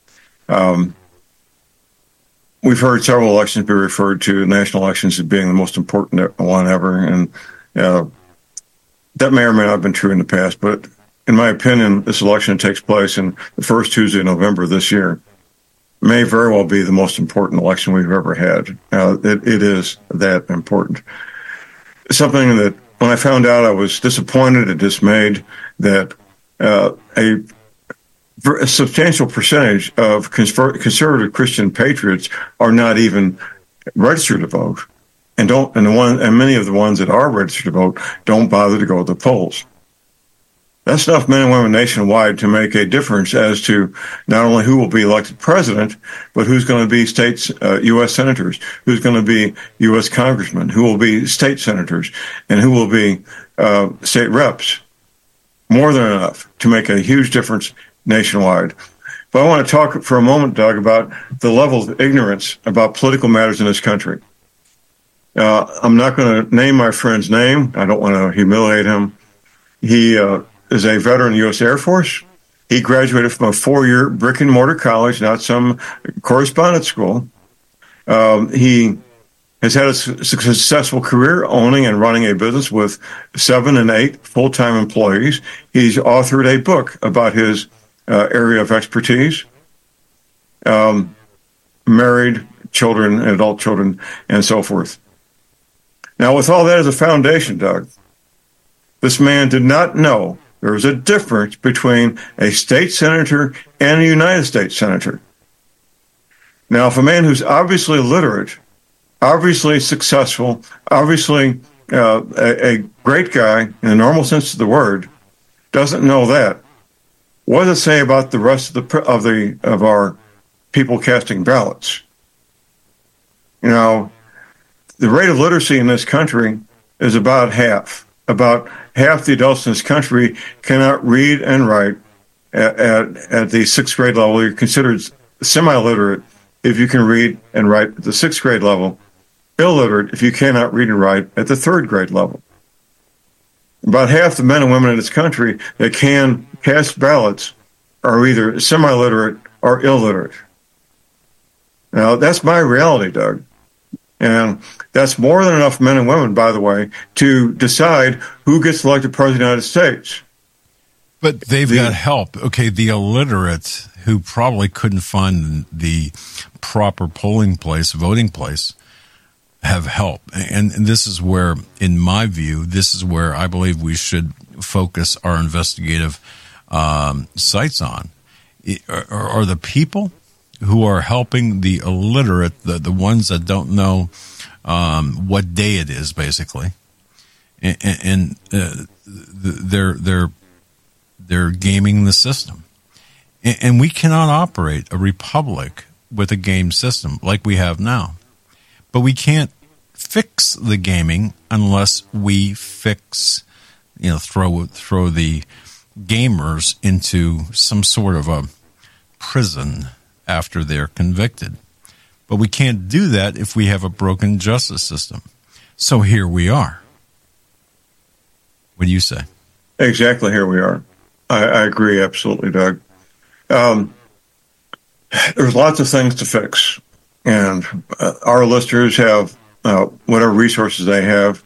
We've heard several elections be referred to, national elections, as being the most important one ever, and that may or may not have been true in the past, but in my opinion, this election takes place in the first Tuesday of November this year may very well be the most important election we've ever had. It is that important. Something that, when I found out, I was disappointed and dismayed that a substantial percentage of conservative Christian patriots are not even registered to vote, and many of the ones that are registered to vote don't bother to go to the polls. That's enough men and women nationwide to make a difference as to not only who will be elected president, but who's going to be U.S. senators, who's going to be U.S. congressmen, who will be state senators, and who will be state reps. More than enough to make a huge difference nationwide. But I want to talk for a moment, Doug, about the level of ignorance about political matters in this country. I'm not going to name my friend's name. I don't want to humiliate him. He is a veteran U.S. Air Force. He graduated from a 4-year brick and mortar college, not some correspondence school. He has had a successful career owning and running a business with 7 and 8 full-time employees. He's authored a book about his area of expertise. Married, children, adult children, and so forth. Now, with all that as a foundation, Doug, this man did not know there was a difference between a state senator and a United States senator. Now, if a man who's obviously literate, obviously successful, obviously a great guy in the normal sense of the word, doesn't know that, what does it say about the rest of our people casting ballots? You know, the rate of literacy in this country is about half. About half the adults in this country cannot read and write at the 6th grade level. You're considered semi-literate if you can read and write at the 6th grade level, illiterate if you cannot read and write at the 3rd grade level. About half the men and women in this country that can cast ballots are either semi-literate or illiterate. Now, that's my reality, Doug. And that's more than enough men and women, by the way, to decide who gets elected president of the United States. But they've got help. Okay, the illiterate who probably couldn't find the proper polling place, voting place, have help. And this is where, in my view, this is where I believe we should focus our investigative sights on. Are the people who are helping the illiterate, the ones that don't know what day it is, basically, and they're gaming the system, and we cannot operate a republic with a game system like we have now. But we can't fix the gaming unless we fix, throw the gamers into some sort of a prison after they're convicted. But we can't do that if we have a broken justice system. So here we are. What do you say? Exactly, here we are. I agree absolutely, Doug. There's lots of things to fix. And our listeners have whatever resources they have.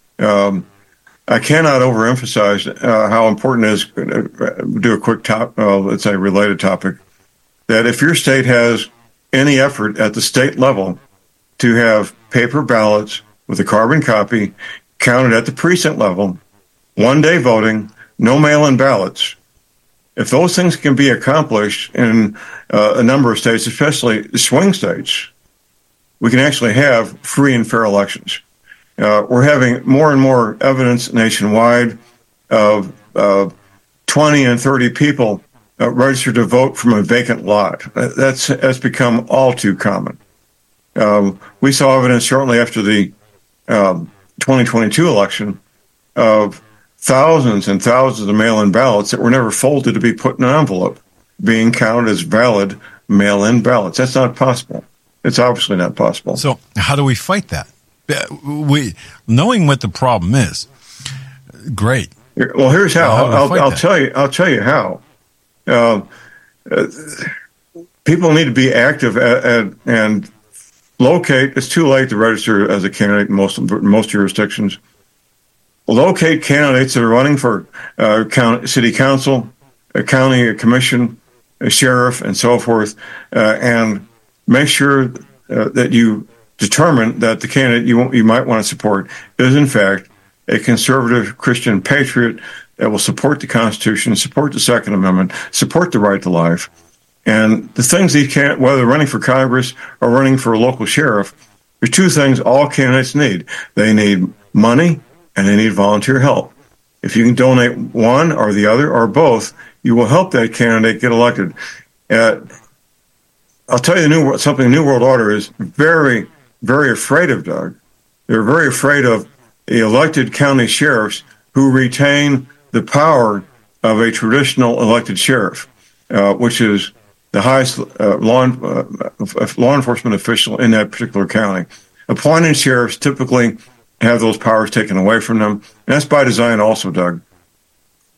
I cannot overemphasize how important it is to do a quick let's say related topic, that if your state has any effort at the state level to have paper ballots with a carbon copy counted at the precinct level, one-day voting, no mail-in ballots, if those things can be accomplished in a number of states, especially swing states, we can actually have free and fair elections. We're having more and more evidence nationwide of 20 and 30 people registered to vote from a vacant lot. That's become all too common. We saw evidence shortly after the 2022 election of thousands and thousands of mail-in ballots that were never folded to be put in an envelope being counted as valid mail-in ballots. That's not possible. It's obviously not possible. So how do we fight that? Knowing what the problem is, great. Well, here's how. I'll tell you how. People need to be active and locate. It's too late to register as a candidate in most jurisdictions. Locate candidates that are running for city council, a county commission, a sheriff, and so forth, and make sure that you determine that the candidate you might want to support is, in fact, a conservative Christian patriot that will support the Constitution, support the Second Amendment, support the right to life. And the things these can't, whether they're running for Congress or running for a local sheriff, there's two things all candidates need. They need money and they need volunteer help. If you can donate one or the other or both, you will help that candidate get elected. I'll tell you something the New World Order is very, very afraid of, Doug. They're very afraid of the elected county sheriffs who retain the power of a traditional elected sheriff, which is the highest law enforcement official in that particular county. Appointed sheriffs typically have those powers taken away from them. And that's by design also, Doug.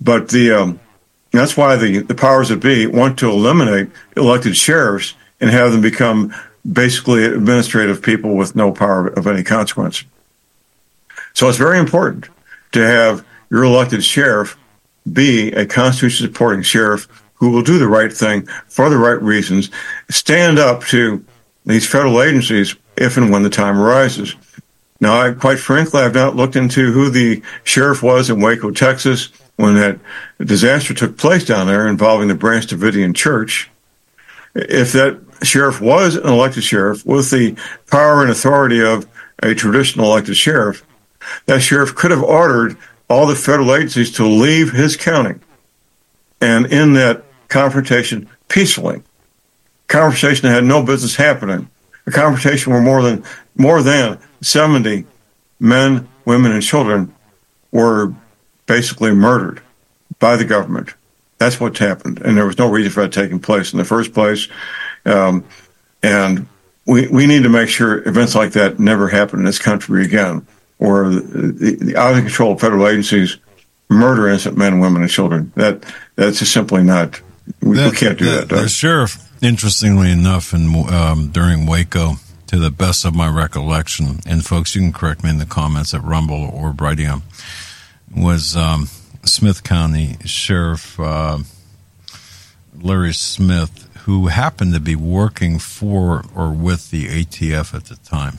But that's why the powers that be want to eliminate elected sheriffs and have them become basically administrative people with no power of any consequence. So it's very important to have your elected sheriff be a Constitution-supporting sheriff who will do the right thing for the right reasons, stand up to these federal agencies if and when the time arises. Now, quite frankly, I've not looked into who the sheriff was in Waco, Texas, when that disaster took place down there involving the Branch Davidian Church. If that sheriff was an elected sheriff with the power and authority of a traditional elected sheriff, that sheriff could have ordered all the federal agencies to leave his county and end that confrontation peacefully. Conversation that had no business happening. A confrontation where more than 70 men, women, and children were basically murdered by the government. That's what's happened, and there was no reason for that taking place in the first place. And we need to make sure events like that never happen in this country again, where the out of control federal agencies murder innocent men, women, and children. That's just simply not. We can't do that. The sheriff, interestingly enough, during Waco, to the best of my recollection, and folks, you can correct me in the comments at Rumble or Brighteon, was Smith County Sheriff Larry Smith, who happened to be working for or with the ATF at the time.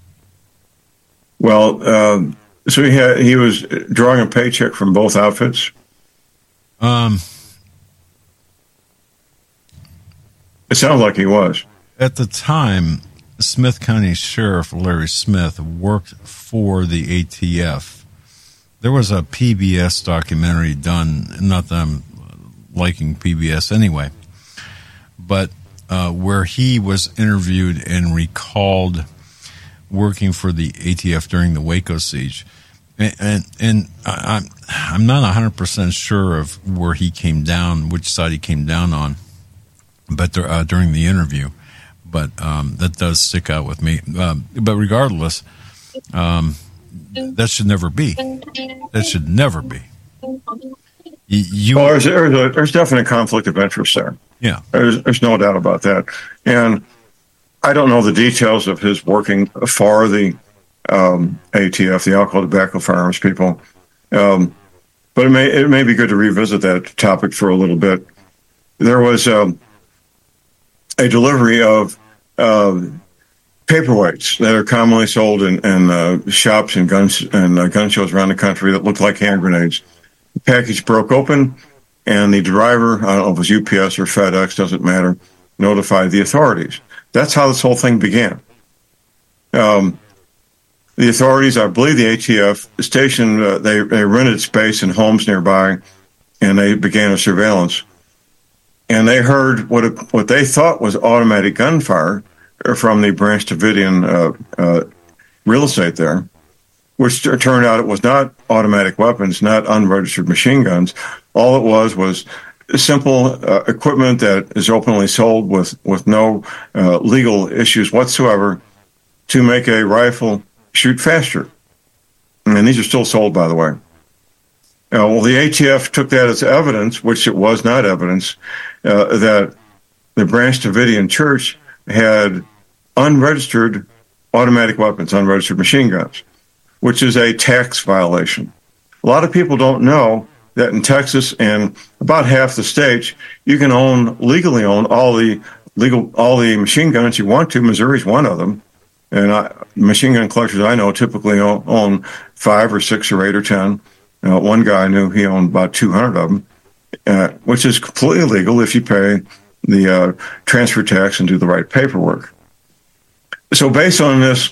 Well, so he was drawing a paycheck from both outfits. It sounds like he was. At the time, Smith County Sheriff Larry Smith worked for the ATF. There was a PBS documentary done, not that I'm liking PBS anyway, but where he was interviewed and recalled working for the ATF during the Waco siege. And I'm not 100% sure of where he came down, which side he came down on, but during the interview. But that does stick out with me. But regardless, that should never be. That should never be. There's definitely a conflict of interest there. Yeah. There's no doubt about that. And I don't know the details of his working for the ATF, the Alcohol, Tobacco, Firearms people. But it may be good to revisit that topic for a little bit. There was a delivery of paperweights that are commonly sold in shops and gun shows around the country that look like hand grenades. The package broke open, and the driver, I don't know if it was UPS or FedEx, doesn't matter, notified the authorities. That's how this whole thing began. The authorities, I believe the ATF, stationed, they rented space in homes nearby, and they began a surveillance. And they heard what they thought was automatic gunfire from the Branch Davidian real estate there, which turned out it was not automatic weapons, not unregistered machine guns. All it was simple equipment that is openly sold with no legal issues whatsoever to make a rifle shoot faster. And these are still sold, by the way. Well, the ATF took that as evidence, which it was not evidence, that the Branch Davidian Church had unregistered automatic weapons, unregistered machine guns, which is a tax violation. A lot of people don't know that in Texas and about half the states, you can legally own all the machine guns you want to. Missouri's one of them. And machine gun collectors I know typically own 5 or 6 or 8 or 10. One guy I knew, he owned about 200 of them, which is completely legal if you pay the transfer tax and do the right paperwork. So based on this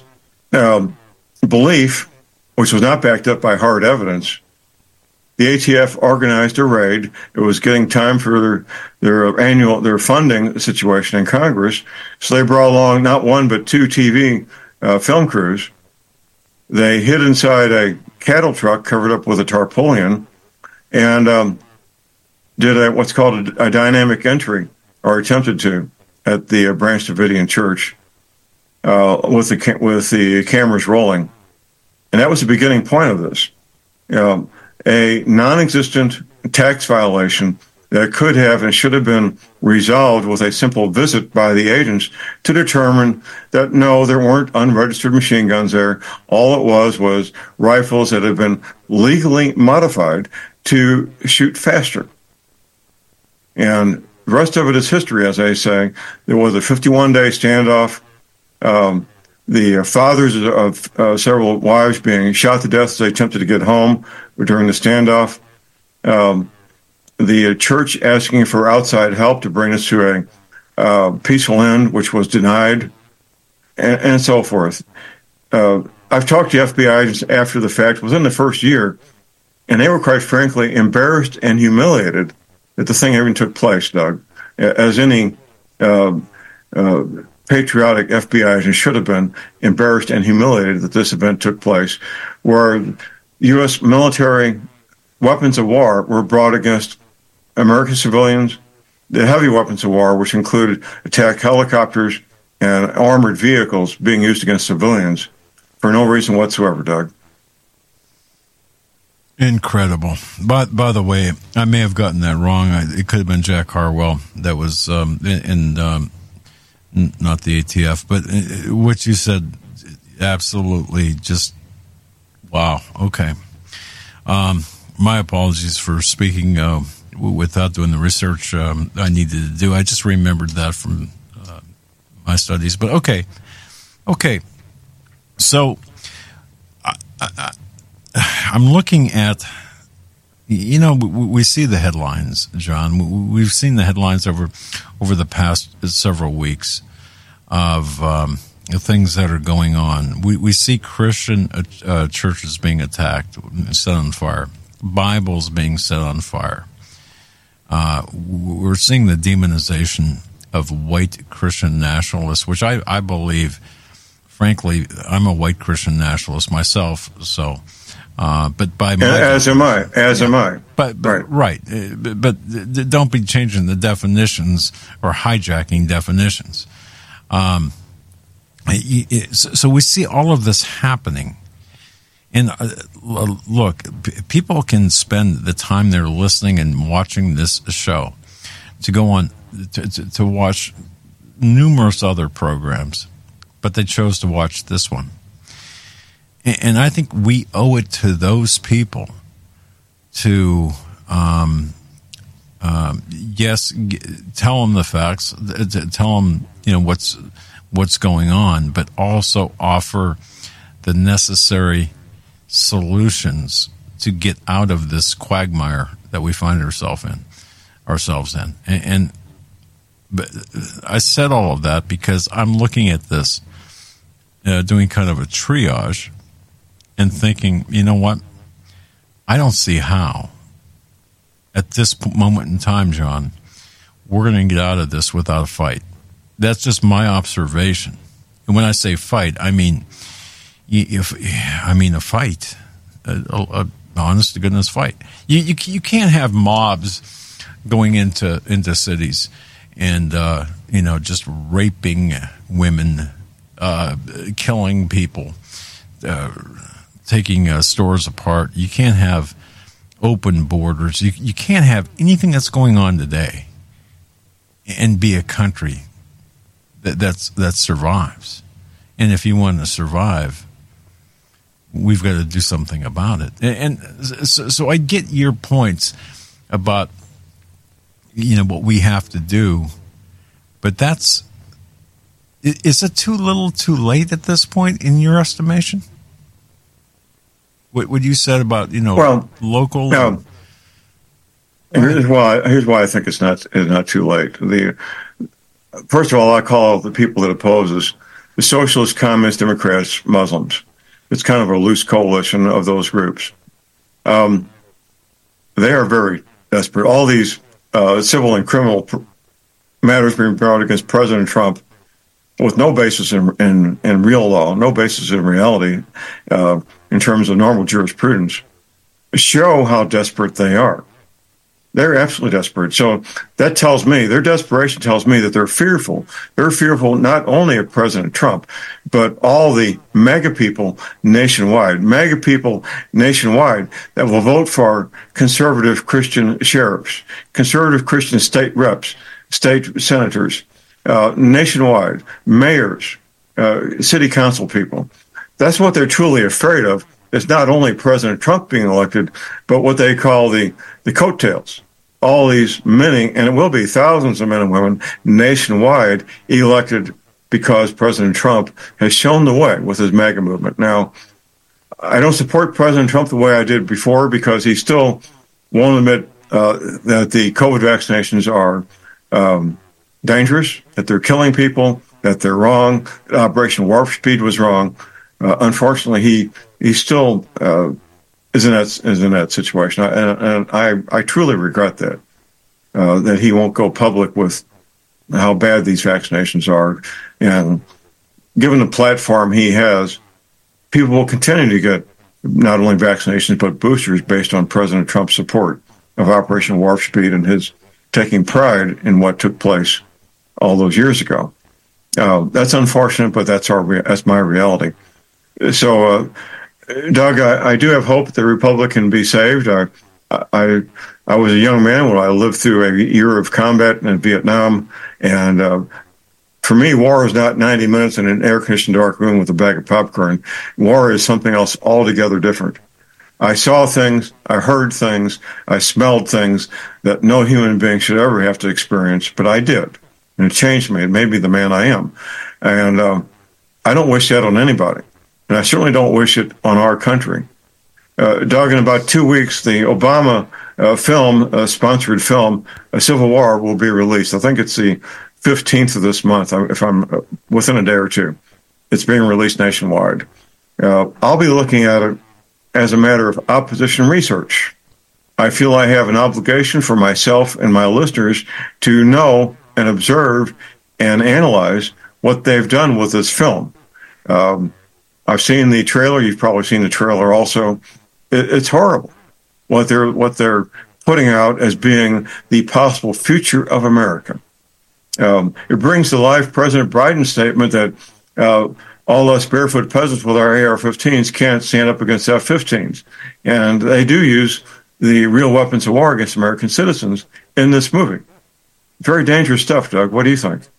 belief, which was not backed up by hard evidence, the ATF organized a raid. It was getting time for their funding situation in Congress, so they brought along not one but 2 TV film crews. They hid inside a cattle truck covered up with a tarpaulin and did what's called a dynamic entry, or attempted to, at the Branch Davidian Church with the cameras rolling. And that was the beginning point of this. a non-existent tax violation that could have and should have been resolved with a simple visit by the agents to determine that, no, there weren't unregistered machine guns there. All it was rifles that had been legally modified to shoot faster. And the rest of it is history, as I say. There was a 51-day standoff. The fathers of several wives being shot to death as they attempted to get home during the standoff. The church asking for outside help to bring us to a peaceful end, which was denied, and so forth. I've talked to FBI agents after the fact, within the first year, and they were quite frankly embarrassed and humiliated that the thing even took place, Doug, as any patriotic FBI agent should have been embarrassed and humiliated that this event took place, where U.S. military weapons of war were brought against American civilians, the heavy weapons of war, which included attack helicopters and armored vehicles being used against civilians for no reason whatsoever, Doug. Incredible. But by the way, I may have gotten that wrong. It could have been Jack Harwell that was not the ATF, but what you said, absolutely just wow. Okay. My apologies for speaking without doing the research I needed to do. I just remembered that from my studies. But okay. So I'm looking at, we see the headlines, John. We've seen the headlines over the past several weeks of things that are going on. We see Christian churches being attacked, set on fire, Bibles being set on fire. We're seeing the demonization of white Christian nationalists, which I believe, frankly, I'm a white Christian nationalist myself. So, but by my as am I. But right. But don't be changing the definitions or hijacking definitions. So we see all of this happening. And look, people can spend the time they're listening and watching this show to go on to watch numerous other programs, but they chose to watch this one. And I think we owe it to those people to, yes, tell them the facts, tell them, what's going on, but also offer the necessary solutions to get out of this quagmire that we find ourselves in. And but I said all of that because I'm looking at this, doing kind of a triage and thinking, you know what? I don't see how at this moment in time, John, we're going to get out of this without a fight. That's just my observation. And when I say fight, I mean a fight, a honest to goodness fight. You can't have mobs going into cities and just raping women, killing people, taking stores apart. You can't have open borders. You can't have anything that's going on today and be a country that survives. And if you want to survive, we've got to do something about it. And so I get your points about what we have to do, but is it too little, too late at this point in your estimation? What you said about local. No. Here's why I think it's not too late. First of all, I call the people that oppose us the Socialists, Communists, Democrats, Muslims. It's kind of a loose coalition of those groups. They are very desperate. All these civil and criminal matters being brought against President Trump with no basis in real law, no basis in reality, in terms of normal jurisprudence, show how desperate they are. They're absolutely desperate. So that tells me, their desperation tells me that they're fearful. They're fearful not only of President Trump, but all the MAGA people nationwide. MAGA people nationwide that will vote for conservative Christian sheriffs, conservative Christian state reps, state senators, nationwide, mayors, city council people. That's what they're truly afraid of. It's not only President Trump being elected, but what they call the coattails. All these many, and it will be thousands of men and women nationwide elected because President Trump has shown the way with his MAGA movement. Now, I don't support President Trump the way I did before because he still won't admit that the COVID vaccinations are dangerous, that they're killing people, that they're wrong, that Operation Warp Speed was wrong. Unfortunately, he still is in that situation, and I truly regret that he won't go public with how bad these vaccinations are. And given the platform he has, people will continue to get not only vaccinations but boosters based on President Trump's support of Operation Warp Speed and his taking pride in what took place all those years ago. That's unfortunate, but that's my reality. So, Doug, I do have hope that the Republic can be saved. I was a young man when I lived through a year of combat in Vietnam, and for me, war is not 90 minutes in an air-conditioned dark room with a bag of popcorn. War is something else altogether different. I saw things, I heard things, I smelled things that no human being should ever have to experience, but I did. And it changed me. It made me the man I am. And I don't wish that on anybody. And I certainly don't wish it on our country. Doug, in about 2 weeks, the Obama sponsored film, Civil War, will be released. I think it's the 15th of this month, if I'm within a day or two. It's being released nationwide. I'll be looking at it as a matter of opposition research. I feel I have an obligation for myself and my listeners to know and observe and analyze what they've done with this film. I've seen the trailer. You've probably seen the trailer also. It's horrible what they're putting out as being the possible future of America. It brings to life President Biden's statement that all us barefoot peasants with our AR-15s can't stand up against F-15s. And they do use the real weapons of war against American citizens in this movie. Very dangerous stuff, Doug. What do you think?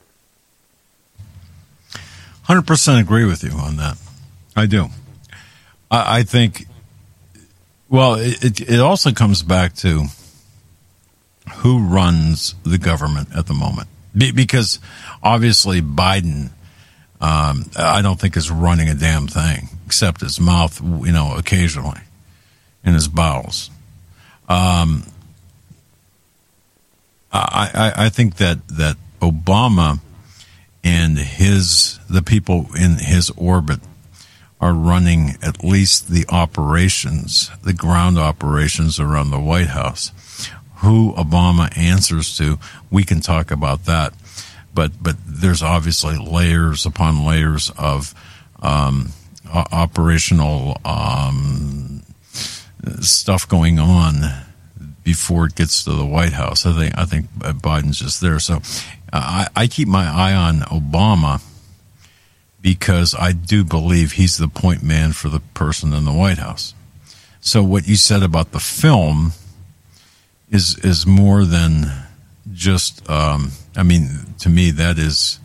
100% agree with you on that. I do. I think, well, it also comes back to who runs the government at the moment. Because obviously Biden, I don't think is running a damn thing except his mouth, occasionally, and his bowels. I think that Obama and the people in his orbit are running at least the operations, the ground operations around the White House. Who Obama answers to, we can talk about that. But there's obviously layers upon layers of operational stuff going on before it gets to the White House. I think Biden's just there. So I keep my eye on Obama because I do believe he's the point man for the person in the White House. So what you said about the film is more than just, to me, that is,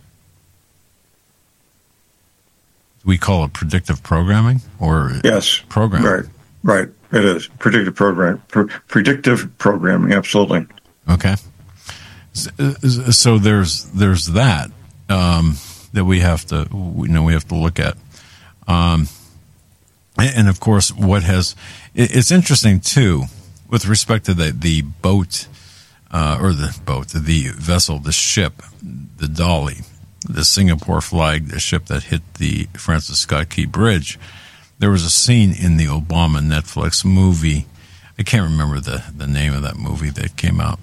we call it predictive programming or yes, programming. Right. It is predictive programming. Absolutely. Okay. So there's that, that we have to look at. And of course, it's interesting too, with respect to the boat, the vessel, the ship, the Dolly, the Singapore flag, the ship that hit the Francis Scott Key Bridge. There was a scene in the Obama Netflix movie. I can't remember the name of that movie that came out,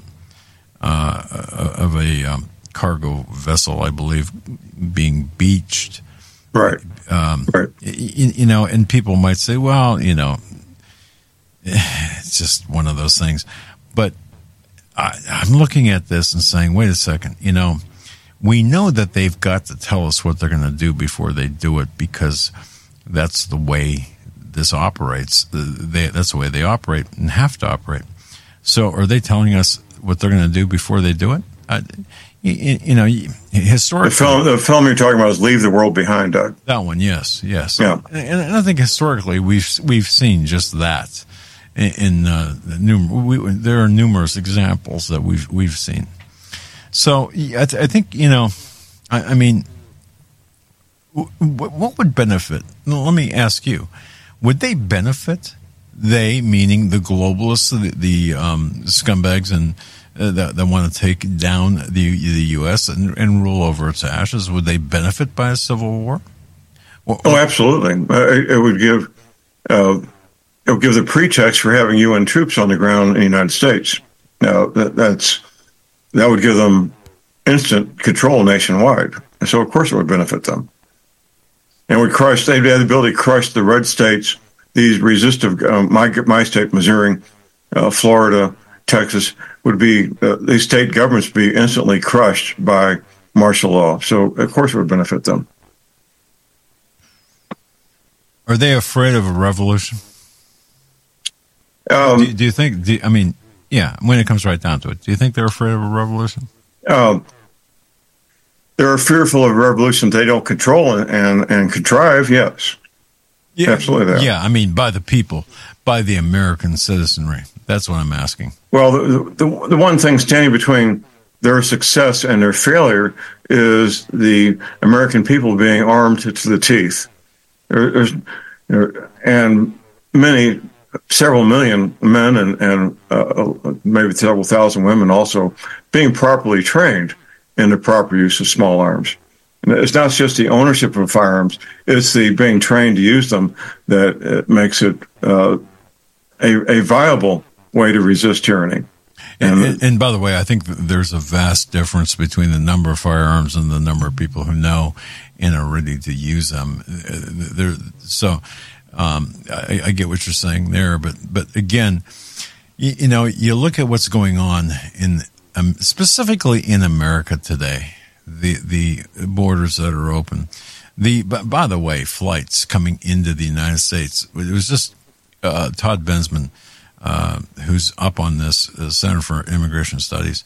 of a cargo vessel, I believe, being beached. Right. Right. And people might say, well, it's just one of those things. But I'm looking at this and saying, wait a second, we know that they've got to tell us what they're going to do before they do it, because that's the way this operates. That's the way they operate and have to operate. So are they telling us what they're going to do before they do it? Historically, the film you're talking about is Leave the World Behind, Doug. That one, yes. Yeah. And I think historically we've seen just that. There are numerous examples that we've seen. So I think I mean, what would benefit? Let me ask you: would they benefit? They, meaning the globalists, the scumbags, and that want to take down the U.S. and rule over its ashes. Would they benefit by a civil war? Absolutely. It would give the pretext for having UN troops on the ground in the United States. Now that would give them instant control nationwide. And so of course it would benefit them. And they'd have the ability to crush the red states, these resistive, my state, Missouri, Florida, Texas, would be, these state governments would be instantly crushed by martial law. So of course it would benefit them. Are they afraid of a revolution? Do you think, when it comes right down to it, do you think they're afraid of a revolution? They're fearful of a revolution they don't control and contrive, yes. Yeah, absolutely. They are. Yeah, by the people, by the American citizenry. That's what I'm asking. Well, the one thing standing between their success and their failure is the American people being armed to the teeth. And several million men and maybe several thousand women also being properly trained in the proper use of small arms. And it's not just the ownership of firearms, it's the being trained to use them that makes it a viable way to resist tyranny. And by the way, I think there's a vast difference between the number of firearms and the number of people who know and are ready to use them. I get what you're saying there, but again, you look at what's going on in specifically in America today, the borders that are open. By the way, flights coming into the United States. It was just Todd Bensman, who's up on this, Center for Immigration Studies.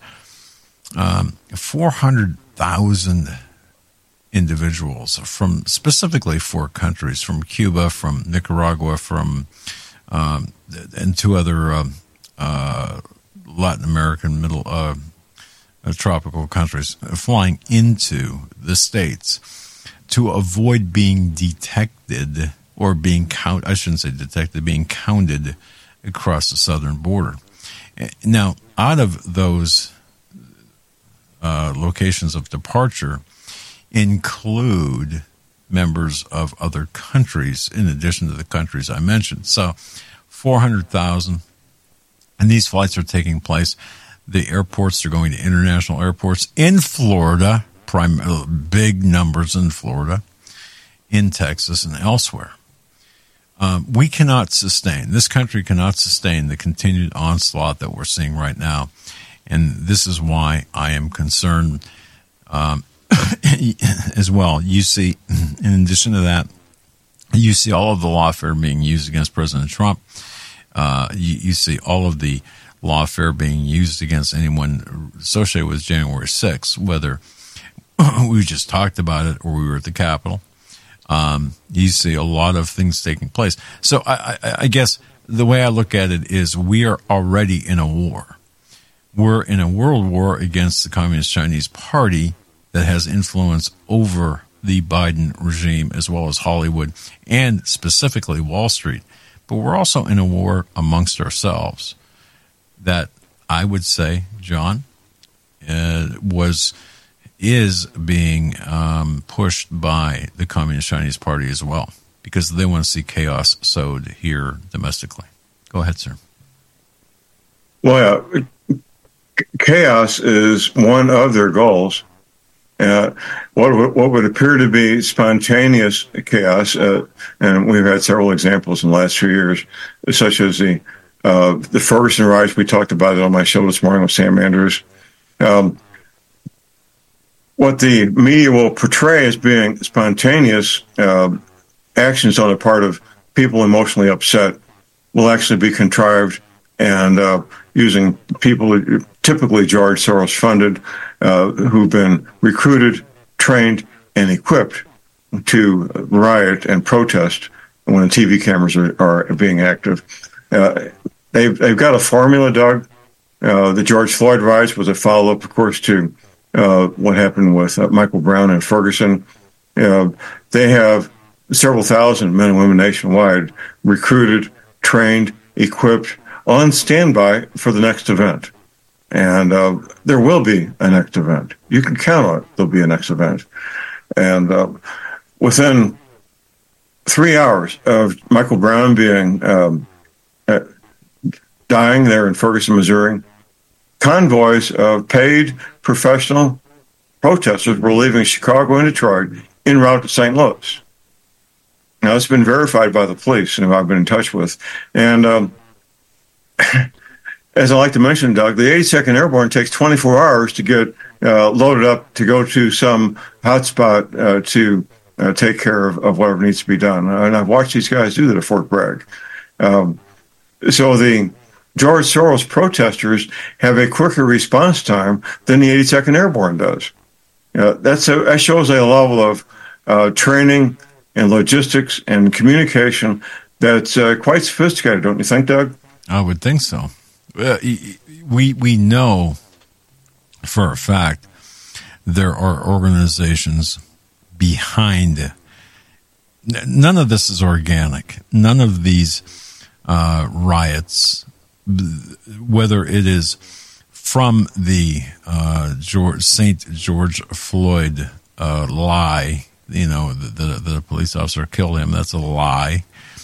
400,000 individuals from specifically 4 countries, from Cuba, from Nicaragua, from and 2 other Latin American tropical countries, flying into the States to avoid being detected or being being counted across the southern border. Now, out of those locations of departure include members of other countries in addition to the countries I mentioned. So 400,000, and these flights are taking place. The airports are going to international airports in Florida, big numbers in Florida, in Texas, and elsewhere. We cannot sustain, this country cannot sustain the continued onslaught that we're seeing right now. And this is why I am concerned as well. You see, in addition to that, you see all of the lawfare being used against President Trump. You see all of the lawfare being used against anyone associated with January 6th, whether we just talked about it or we were at the Capitol. You see a lot of things taking place. So I guess the way I look at it is we are already in a war. We're in a world war against the Communist Chinese Party that has influence over the Biden regime as well as Hollywood and specifically Wall Street. But we're also in a war amongst ourselves that I would say, John, is being pushed by the Communist Chinese Party as well, because they want to see chaos sowed here domestically. Go ahead, sir. Well, chaos is one of their goals. What would appear to be spontaneous chaos, and we've had several examples in the last few years, such as the the Ferguson riots, we talked about it on my show this morning with Sam Andrews. What the media will portray as being spontaneous actions on the part of people emotionally upset will actually be contrived and using people, typically George Soros funded, who've been recruited, trained, and equipped to riot and protest when the TV cameras are being active. They've got a formula, Doug. The George Floyd riots was a follow-up, of course, to what happened with Michael Brown and Ferguson. They have several thousand men and women nationwide recruited, trained, equipped, on standby for the next event. And there will be a next event. You can count on it. There'll be a next event. And within 3 hours of Michael Brown being dying there in Ferguson, Missouri, convoys of paid professional protesters were leaving Chicago and Detroit en route to St. Louis. Now, it's been verified by the police, who I've been in touch with. And as I like to mention, Doug, the 82nd Airborne takes 24 hours to get loaded up to go to some hotspot to take care of whatever needs to be done. And I've watched these guys do that at Fort Bragg. So the George Soros protesters have a quicker response time than the 82nd Airborne does. That shows a level of training and logistics and communication that's quite sophisticated, don't you think, Doug? I would think so. We know for a fact there are organizations behind. None of this is organic. None of these riots, whether it is from the St. George Floyd lie, the police officer killed him, that's a lie.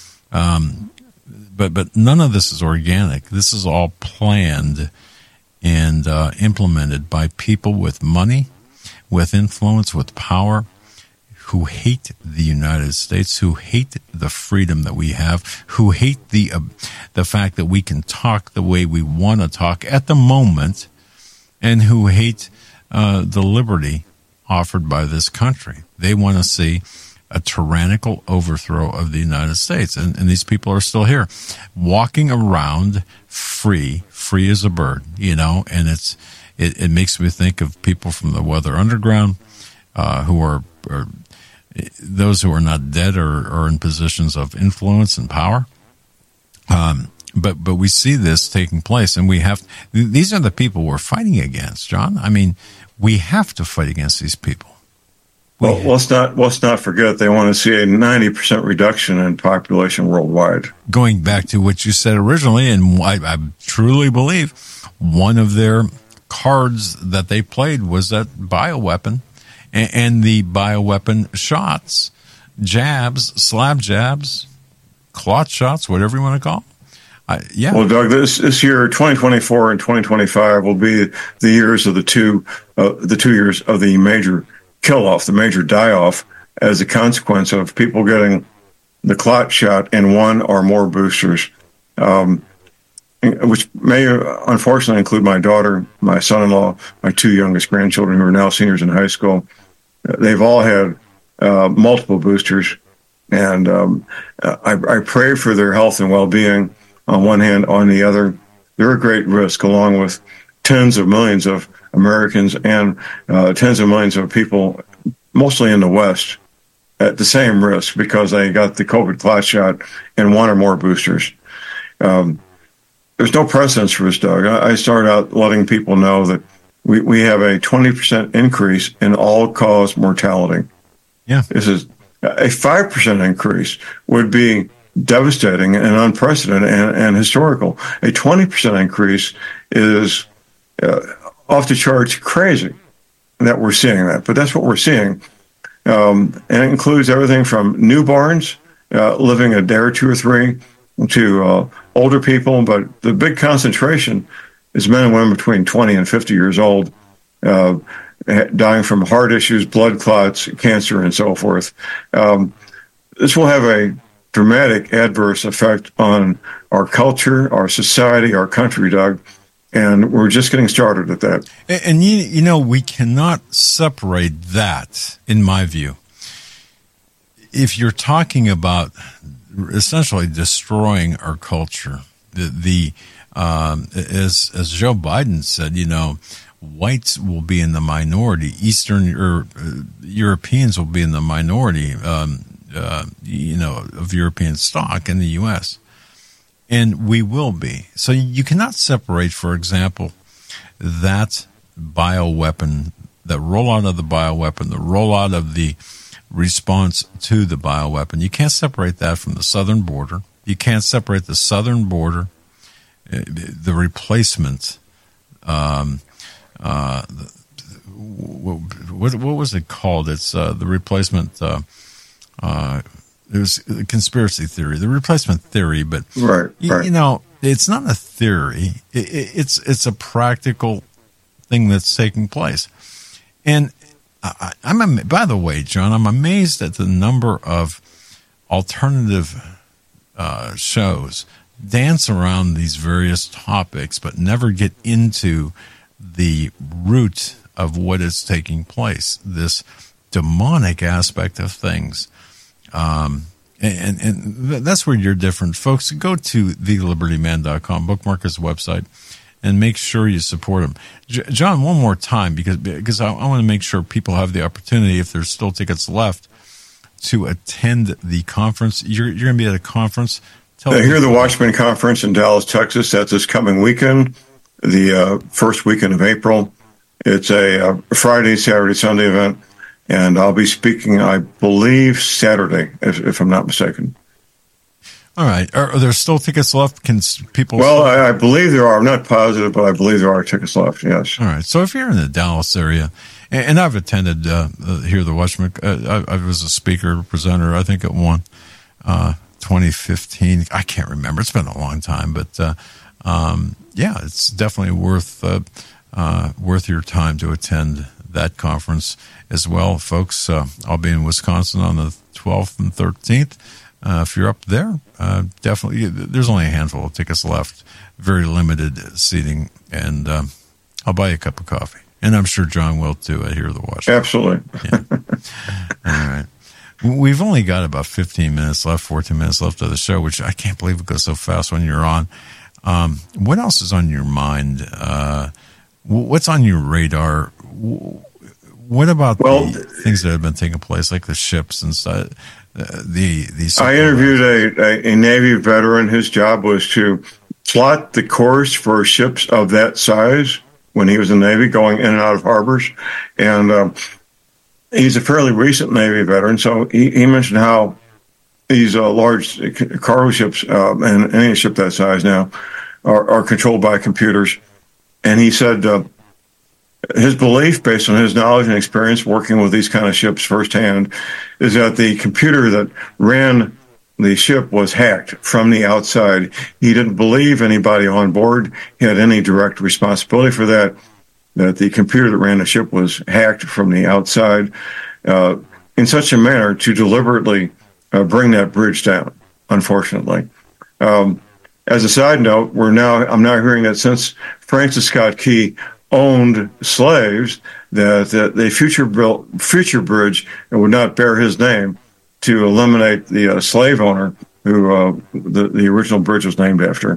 But none of this is organic. This is all planned and implemented by people with money, with influence, with power, who hate the United States, who hate the freedom that we have, who hate the fact that we can talk the way we want to talk at the moment, and who hate the liberty offered by this country. They want to see a tyrannical overthrow of the United States. And these people are still here, walking around free as a bird, and it makes me think of people from the Weather Underground, who are those who are not dead or are in positions of influence and power. But we see this taking place, and these are the people we're fighting against, John. I mean, we have to fight against these people. Well, let's not forget they want to see a 90% reduction in population worldwide. Going back to what you said originally, and I truly believe one of their cards that they played was that bioweapon, and the bioweapon shots, jabs, slab jabs, clot shots, whatever you want to call them. Yeah. Well, Doug, this year, 2024 and 2025 will be the years of the 2 years of the major kill-off, the major die-off, as a consequence of people getting the clot shot in one or more boosters, which may unfortunately include my daughter, my son-in-law, my 2 youngest grandchildren who are now seniors in high school. They've all had multiple boosters, and I pray for their health and well-being on one hand. On the other, they're a great risk, along with tens of millions of Americans and tens of millions of people, mostly in the West, at the same risk because they got the COVID clot shot and one or more boosters. There's no precedence for this, Doug. I started out letting people know that we have a 20% increase in all-cause mortality. Yeah. This is a 5% increase would be devastating and unprecedented and historical. A 20% increase is off the charts crazy that we're seeing that, but that's what we're seeing. And it includes everything from newborns living a day or 2 or 3 to older people, but the big concentration is men and women between 20 and 50 years old, dying from heart issues, blood clots, cancer, and so forth. This will have a dramatic adverse effect on our culture, our society, our country, Doug. And we're just getting started at that. And you know, we cannot separate that, in my view. If you're talking about essentially destroying our culture, as Joe Biden said, you know, whites will be in the minority, Europeans will be in the minority, you know, of European stock in the U.S. And we will be. So you cannot separate, for example, that bioweapon, the rollout of the bioweapon, the rollout of the response to the bioweapon. You can't separate that from the southern border. You can't separate the southern border, the replacement. What was it called? It's the replacement. It was a conspiracy theory, the replacement theory, but right. You know, it's not a theory. It's a practical thing that's taking place. And by the way, John, I'm amazed at the number of alternative shows dance around these various topics, but never get into the root of what is taking place, this demonic aspect of things. And that's where you're different. Folks, go to thelibertyman.com, bookmark his website, and make sure you support him. John, one more time, because I want to make sure people have the opportunity, if there's still tickets left, to attend the conference. You're going to be at a conference. Hear the Watchman Conference in Dallas, Texas. That's this coming weekend, the first weekend of April. It's a Friday, Saturday, Sunday event. And I'll be speaking, I believe, Saturday, if I'm not mistaken. All right. Are there still tickets left? Can people? Well, I believe there are. I'm not positive, but I believe there are tickets left, yes. All right. So if you're in the Dallas area, and I've attended here the Watchman, I was a speaker, presenter, I think at one, 2015. I can't remember. It's been a long time. But, yeah, it's definitely worth your time to attend that conference as well, folks. I'll be in Wisconsin on the 12th and 13th. If you're up there, definitely, there's only a handful of tickets left, very limited seating, and I'll buy you a cup of coffee. And I'm sure John will too. I hear the Washington. Absolutely. Yeah. All right. We've only got about 15 minutes left, 14 minutes left of the show, which I can't believe it goes so fast when you're on. What else is on your mind? What's on your radar? What about the things that have been taking place, like the ships and stuff? I interviewed a Navy veteran. His job was to plot the course for ships of that size when he was in the Navy, going in and out of harbors. And he's a fairly recent Navy veteran, so he mentioned how these large cargo ships, and any ship that size now, are controlled by computers. And he said his belief, based on his knowledge and experience working with these kind of ships firsthand, is that the computer that ran the ship was hacked from the outside. He didn't believe anybody on board had any direct responsibility for that the computer that ran the ship was hacked from the outside in such a manner to deliberately bring that bridge down, unfortunately. As a side note, I'm now hearing that since Francis Scott Key owned slaves, that the future bridge would not bear his name to eliminate the slave owner who the original bridge was named after.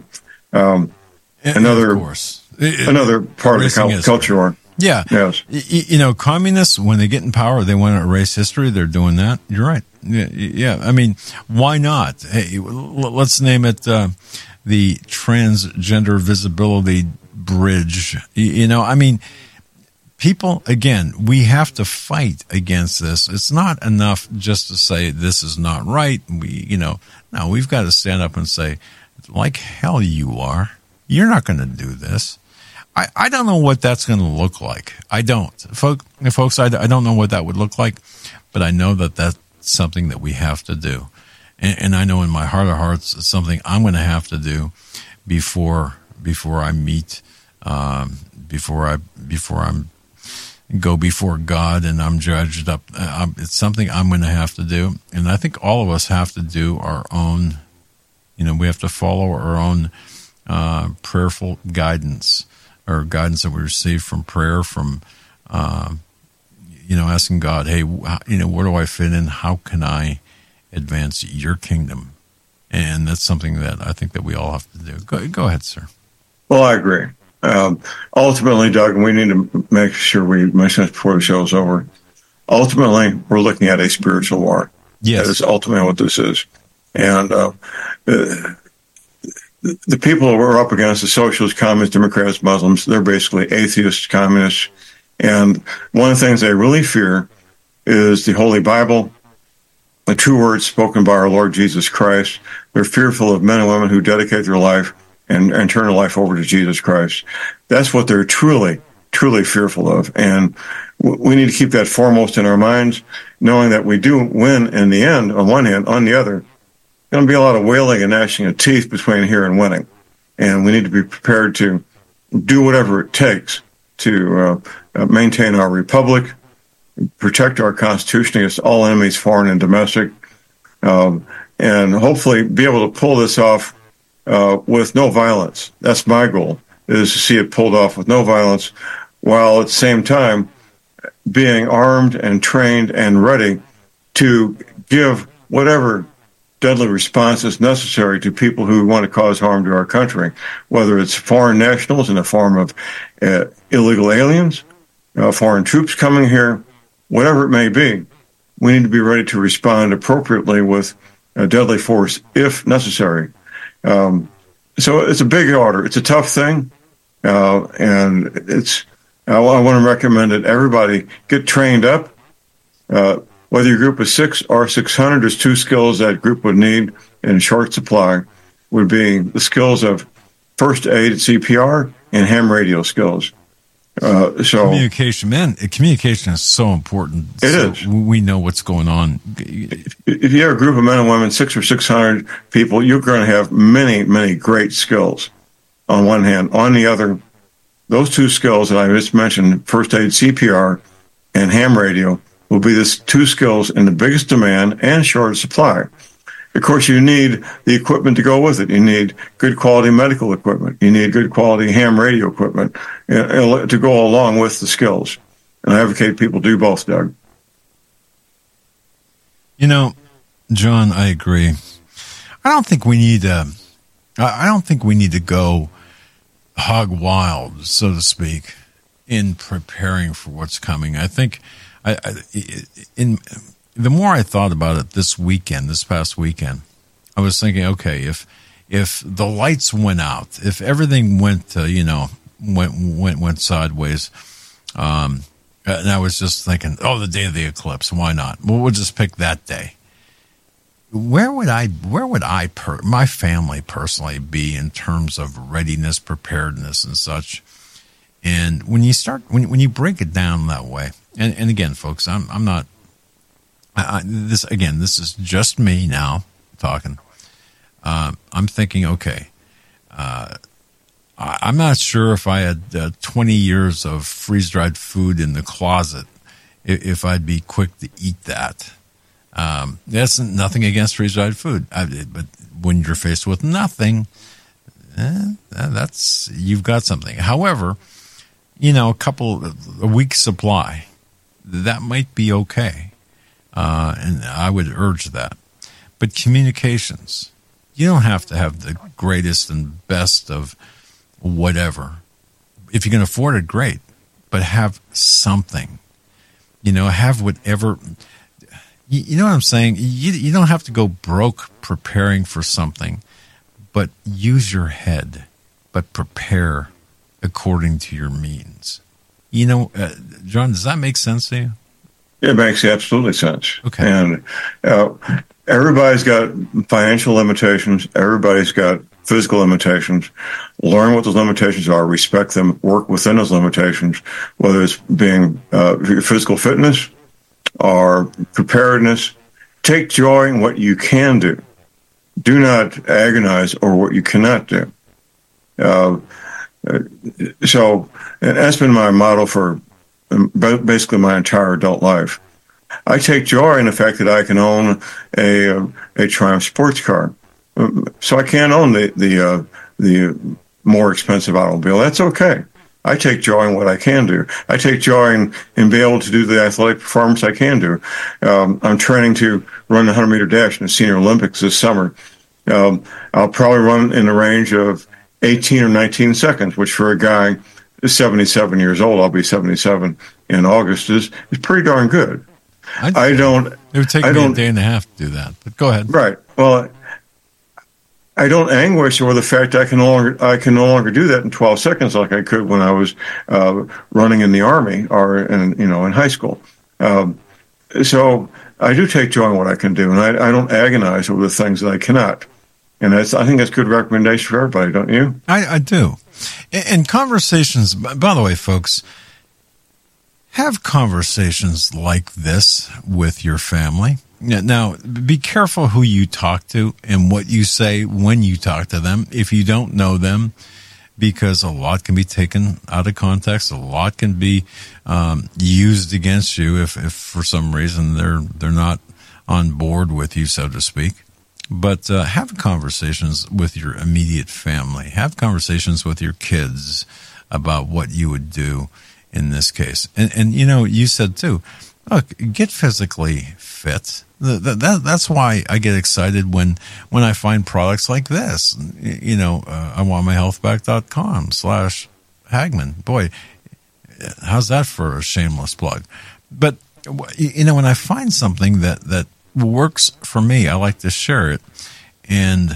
Another part of the culture war. Yeah. Yes. You know, communists, when they get in power, they want to erase history. They're doing that. You're right. Yeah. I mean, why not? Hey, let's name it the Transgender Visibility Bridge. You know, I mean, people, again, we have to fight against this. It's not enough just to say this is not right. No, we've got to stand up and say, like hell you are. You're not going to do this. I don't know what that's going to look like. I don't. Folks, I don't know what that would look like, but I know that that's something that we have to do. And I know in my heart of hearts, it's something I'm going to have to do before I meet, before I'm go before God and I'm judged up. It's something I'm going to have to do. And I think all of us have to do our own We have to follow our own prayerful guidance, or guidance that we receive from prayer, from asking God, hey, where do I fit in? How can I advance your kingdom? And that's something that I think that we all have to do. Go ahead, sir. Well, I agree. Ultimately, Doug, and we need to make sure we mention this before the show is over. Ultimately, we're looking at a spiritual war. Yes. That is ultimately what this is. And the people we're up against, the socialists, communists, Democrats, Muslims, they're basically atheists, communists. And one of the things they really fear is the Holy Bible, the true words spoken by our Lord Jesus Christ. They're fearful of men and women who dedicate their life and turn their life over to Jesus Christ. That's what they're truly, truly fearful of. And we need to keep that foremost in our minds, knowing that we do win in the end, on one hand. On the other, there's going to be a lot of wailing and gnashing of teeth between here and winning. And we need to be prepared to do whatever it takes to maintain our republic, protect our Constitution against all enemies, foreign and domestic, and hopefully be able to pull this off with no violence. That's my goal, is to see it pulled off with no violence, while at the same time being armed and trained and ready to give whatever deadly response is necessary to people who want to cause harm to our country, whether it's foreign nationals in the form of illegal aliens, foreign troops coming here, whatever it may be. We need to be ready to respond appropriately with deadly force if necessary. So it's a big order. It's a tough thing, and I want to recommend that everybody get trained up. Whether your group is 6 or 600, there's 2 skills that group would need in short supply, would be the skills of first aid, CPR, and ham radio skills. Communication, man, communication is so important. It is. We know what's going on. If you have a group of men and women, 600 or 600 people, you're going to have many, many great skills on one hand. On the other, those 2 skills that I just mentioned, first aid, CPR, and ham radio, will be the 2 skills in the biggest demand and shortest supply. Of course, you need the equipment to go with it. You need good quality medical equipment. You need good quality ham radio equipment to go along with the skills. And I advocate people do both, Doug. John, I agree. I don't think we need to go hog wild, so to speak, in preparing for what's coming. I think the more I thought about it this past weekend, I was thinking, okay, if the lights went out, if everything went sideways, and I was just thinking, the day of the eclipse, why not? Well, we'll just pick that day. Where would my family personally be in terms of readiness, preparedness, and such? And when you break it down that way, and again, folks, I'm not. This is just me now talking. I'm thinking, okay, I'm not sure if I had 20 years of freeze-dried food in the closet, if I'd be quick to eat that. That's nothing against freeze-dried food, but when you're faced with nothing, you've got something. However, a week's supply, that might be okay. And I would urge that. But communications, you don't have to have the greatest and best of whatever. If you can afford it, great. But have something. Have whatever. You know what I'm saying? You don't have to go broke preparing for something, but use your head, but prepare according to your means. John, does that make sense to you? It makes absolutely sense. Okay. And everybody's got financial limitations. Everybody's got physical limitations. Learn what those limitations are. Respect them. Work within those limitations, whether it's being physical fitness or preparedness. Take joy in what you can do. Do not agonize over what you cannot do. So that's been my motto for basically my entire adult life. I take joy in the fact that I can own a Triumph sports car. so I can't own the more expensive automobile. That's okay. I take joy in what I can do. I take joy in being able to do the athletic performance I can do. I'm training to run the 100-meter dash in the Senior Olympics this summer. I'll probably run in the range of 18 or 19 seconds, which for a guy who's 77 years old, I'll be 77 in August, is pretty darn good. It would take me a day and a half to do that, but go ahead. Right. Well, I don't anguish over the fact I can no longer do that in 12 seconds like I could when I was running in the Army or in high school. So I do take joy in what I can do, and I don't agonize over the things that I cannot. And I think that's good recommendation for everybody, don't you? I do. And conversations, by the way, folks, have conversations like this with your family. Now, be careful who you talk to and what you say when you talk to them. If you don't know them, because a lot can be taken out of context, a lot can be used against you if for some reason they're not on board with you, so to speak. But have conversations with your immediate family. Have conversations with your kids about what you would do in this case. And you said too, look, get physically fit. That's why I get excited when I find products like this. I wantmyhealthback.com/Hagman. Boy, how's that for a shameless plug? But, when I find something that works for me, I like to share it. And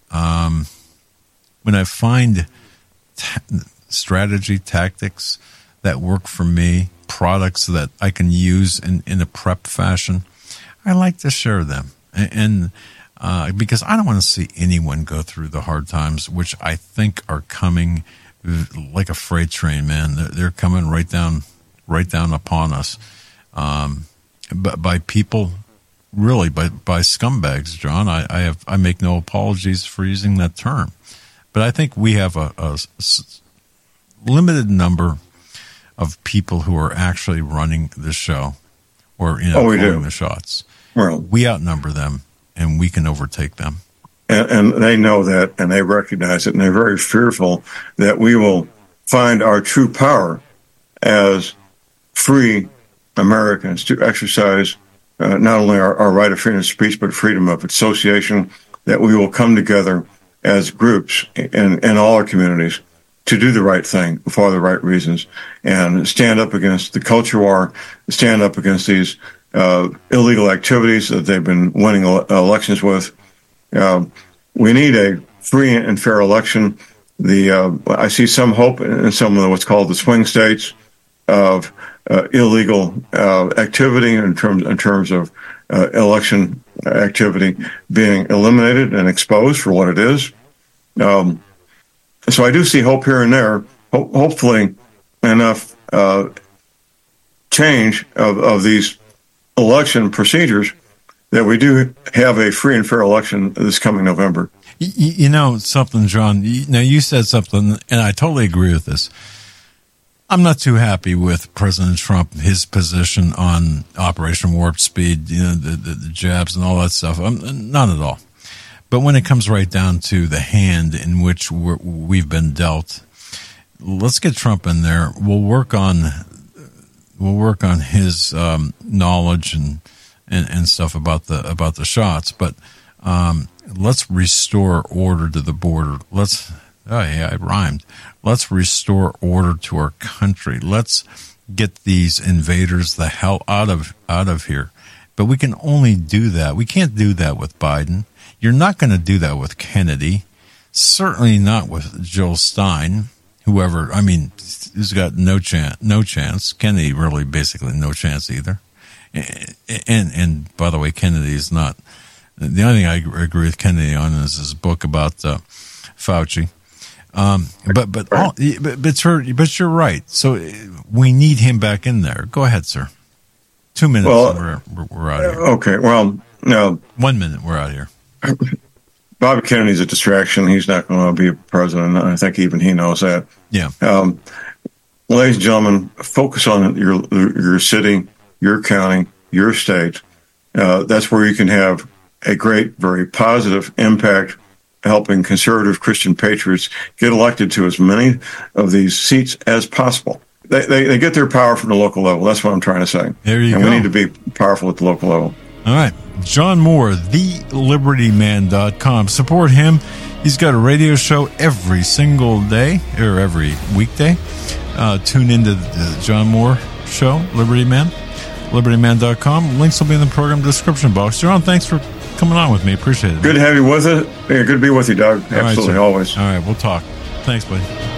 when I find strategy, tactics that work for me, products that I can use in a prep fashion, I like to share them. And because I don't want to see anyone go through the hard times, which I think are coming like a freight train, man. They're coming right down upon us. But by people, really by scumbags, John. I make no apologies for using that term. But I think we have a limited number of people who are actually running the show or calling the shots. Well, we outnumber them, and we can overtake them. And they know that, and they recognize it, and they're very fearful that we will find our true power as free Americans to exercise not only our right of freedom of speech, but freedom of association, that we will come together as groups in all our communities to do the right thing for the right reasons and stand up against the culture war, stand up against these illegal activities that they've been winning elections with. We need a free and fair election. I see some hope in some of what's called the swing states of illegal activity in terms of election activity being eliminated and exposed for what it is. So I do see hope here and there. Hopefully, enough change of these election procedures that we do have a free and fair election this coming November. You know something, John? Now, you said something, and I totally agree with this. I'm not too happy with President Trump, his position on Operation Warp Speed, the jabs and all that stuff. Not at all. But when it comes right down to the hand in which we've been dealt, let's get Trump in there. We'll work on his knowledge and stuff about the shots, but let's restore order to the border. I rhymed. Let's restore order to our country. Let's get these invaders the hell out of here. But we can only do that. We can't do that with Biden. You're not going to do that with Kennedy. Certainly not with Jill Stein. Whoever, who's got no chance. Kennedy really basically no chance either. And by the way, Kennedy is not. The only thing I agree with Kennedy on is his book about Fauci. But you're right. So we need him back in there. Go ahead, sir. 2 minutes. Well, we're out of here. Okay. Well, no. 1 minute. We're out of here. Bobby Kennedy's a distraction. He's not going to be president. I think even he knows that. Yeah. Ladies and gentlemen, focus on your city, your county, your state. That's where you can have a great, very positive impact helping conservative Christian patriots get elected to as many of these seats as possible. They get their power from the local level. That's what I'm trying to say. There you go. And we need to be powerful at the local level. All right. John Moore, thelibertyman.com. Support him. He's got a radio show every single day, or every weekday. Tune into the John Moore show, Liberty Man, libertyman.com. Links will be in the program description box. John, thanks for coming on with me. Appreciate it. Good to have you with us. Yeah, good to be with you, Doug. Absolutely, all right, always. All right, we'll talk. Thanks, buddy.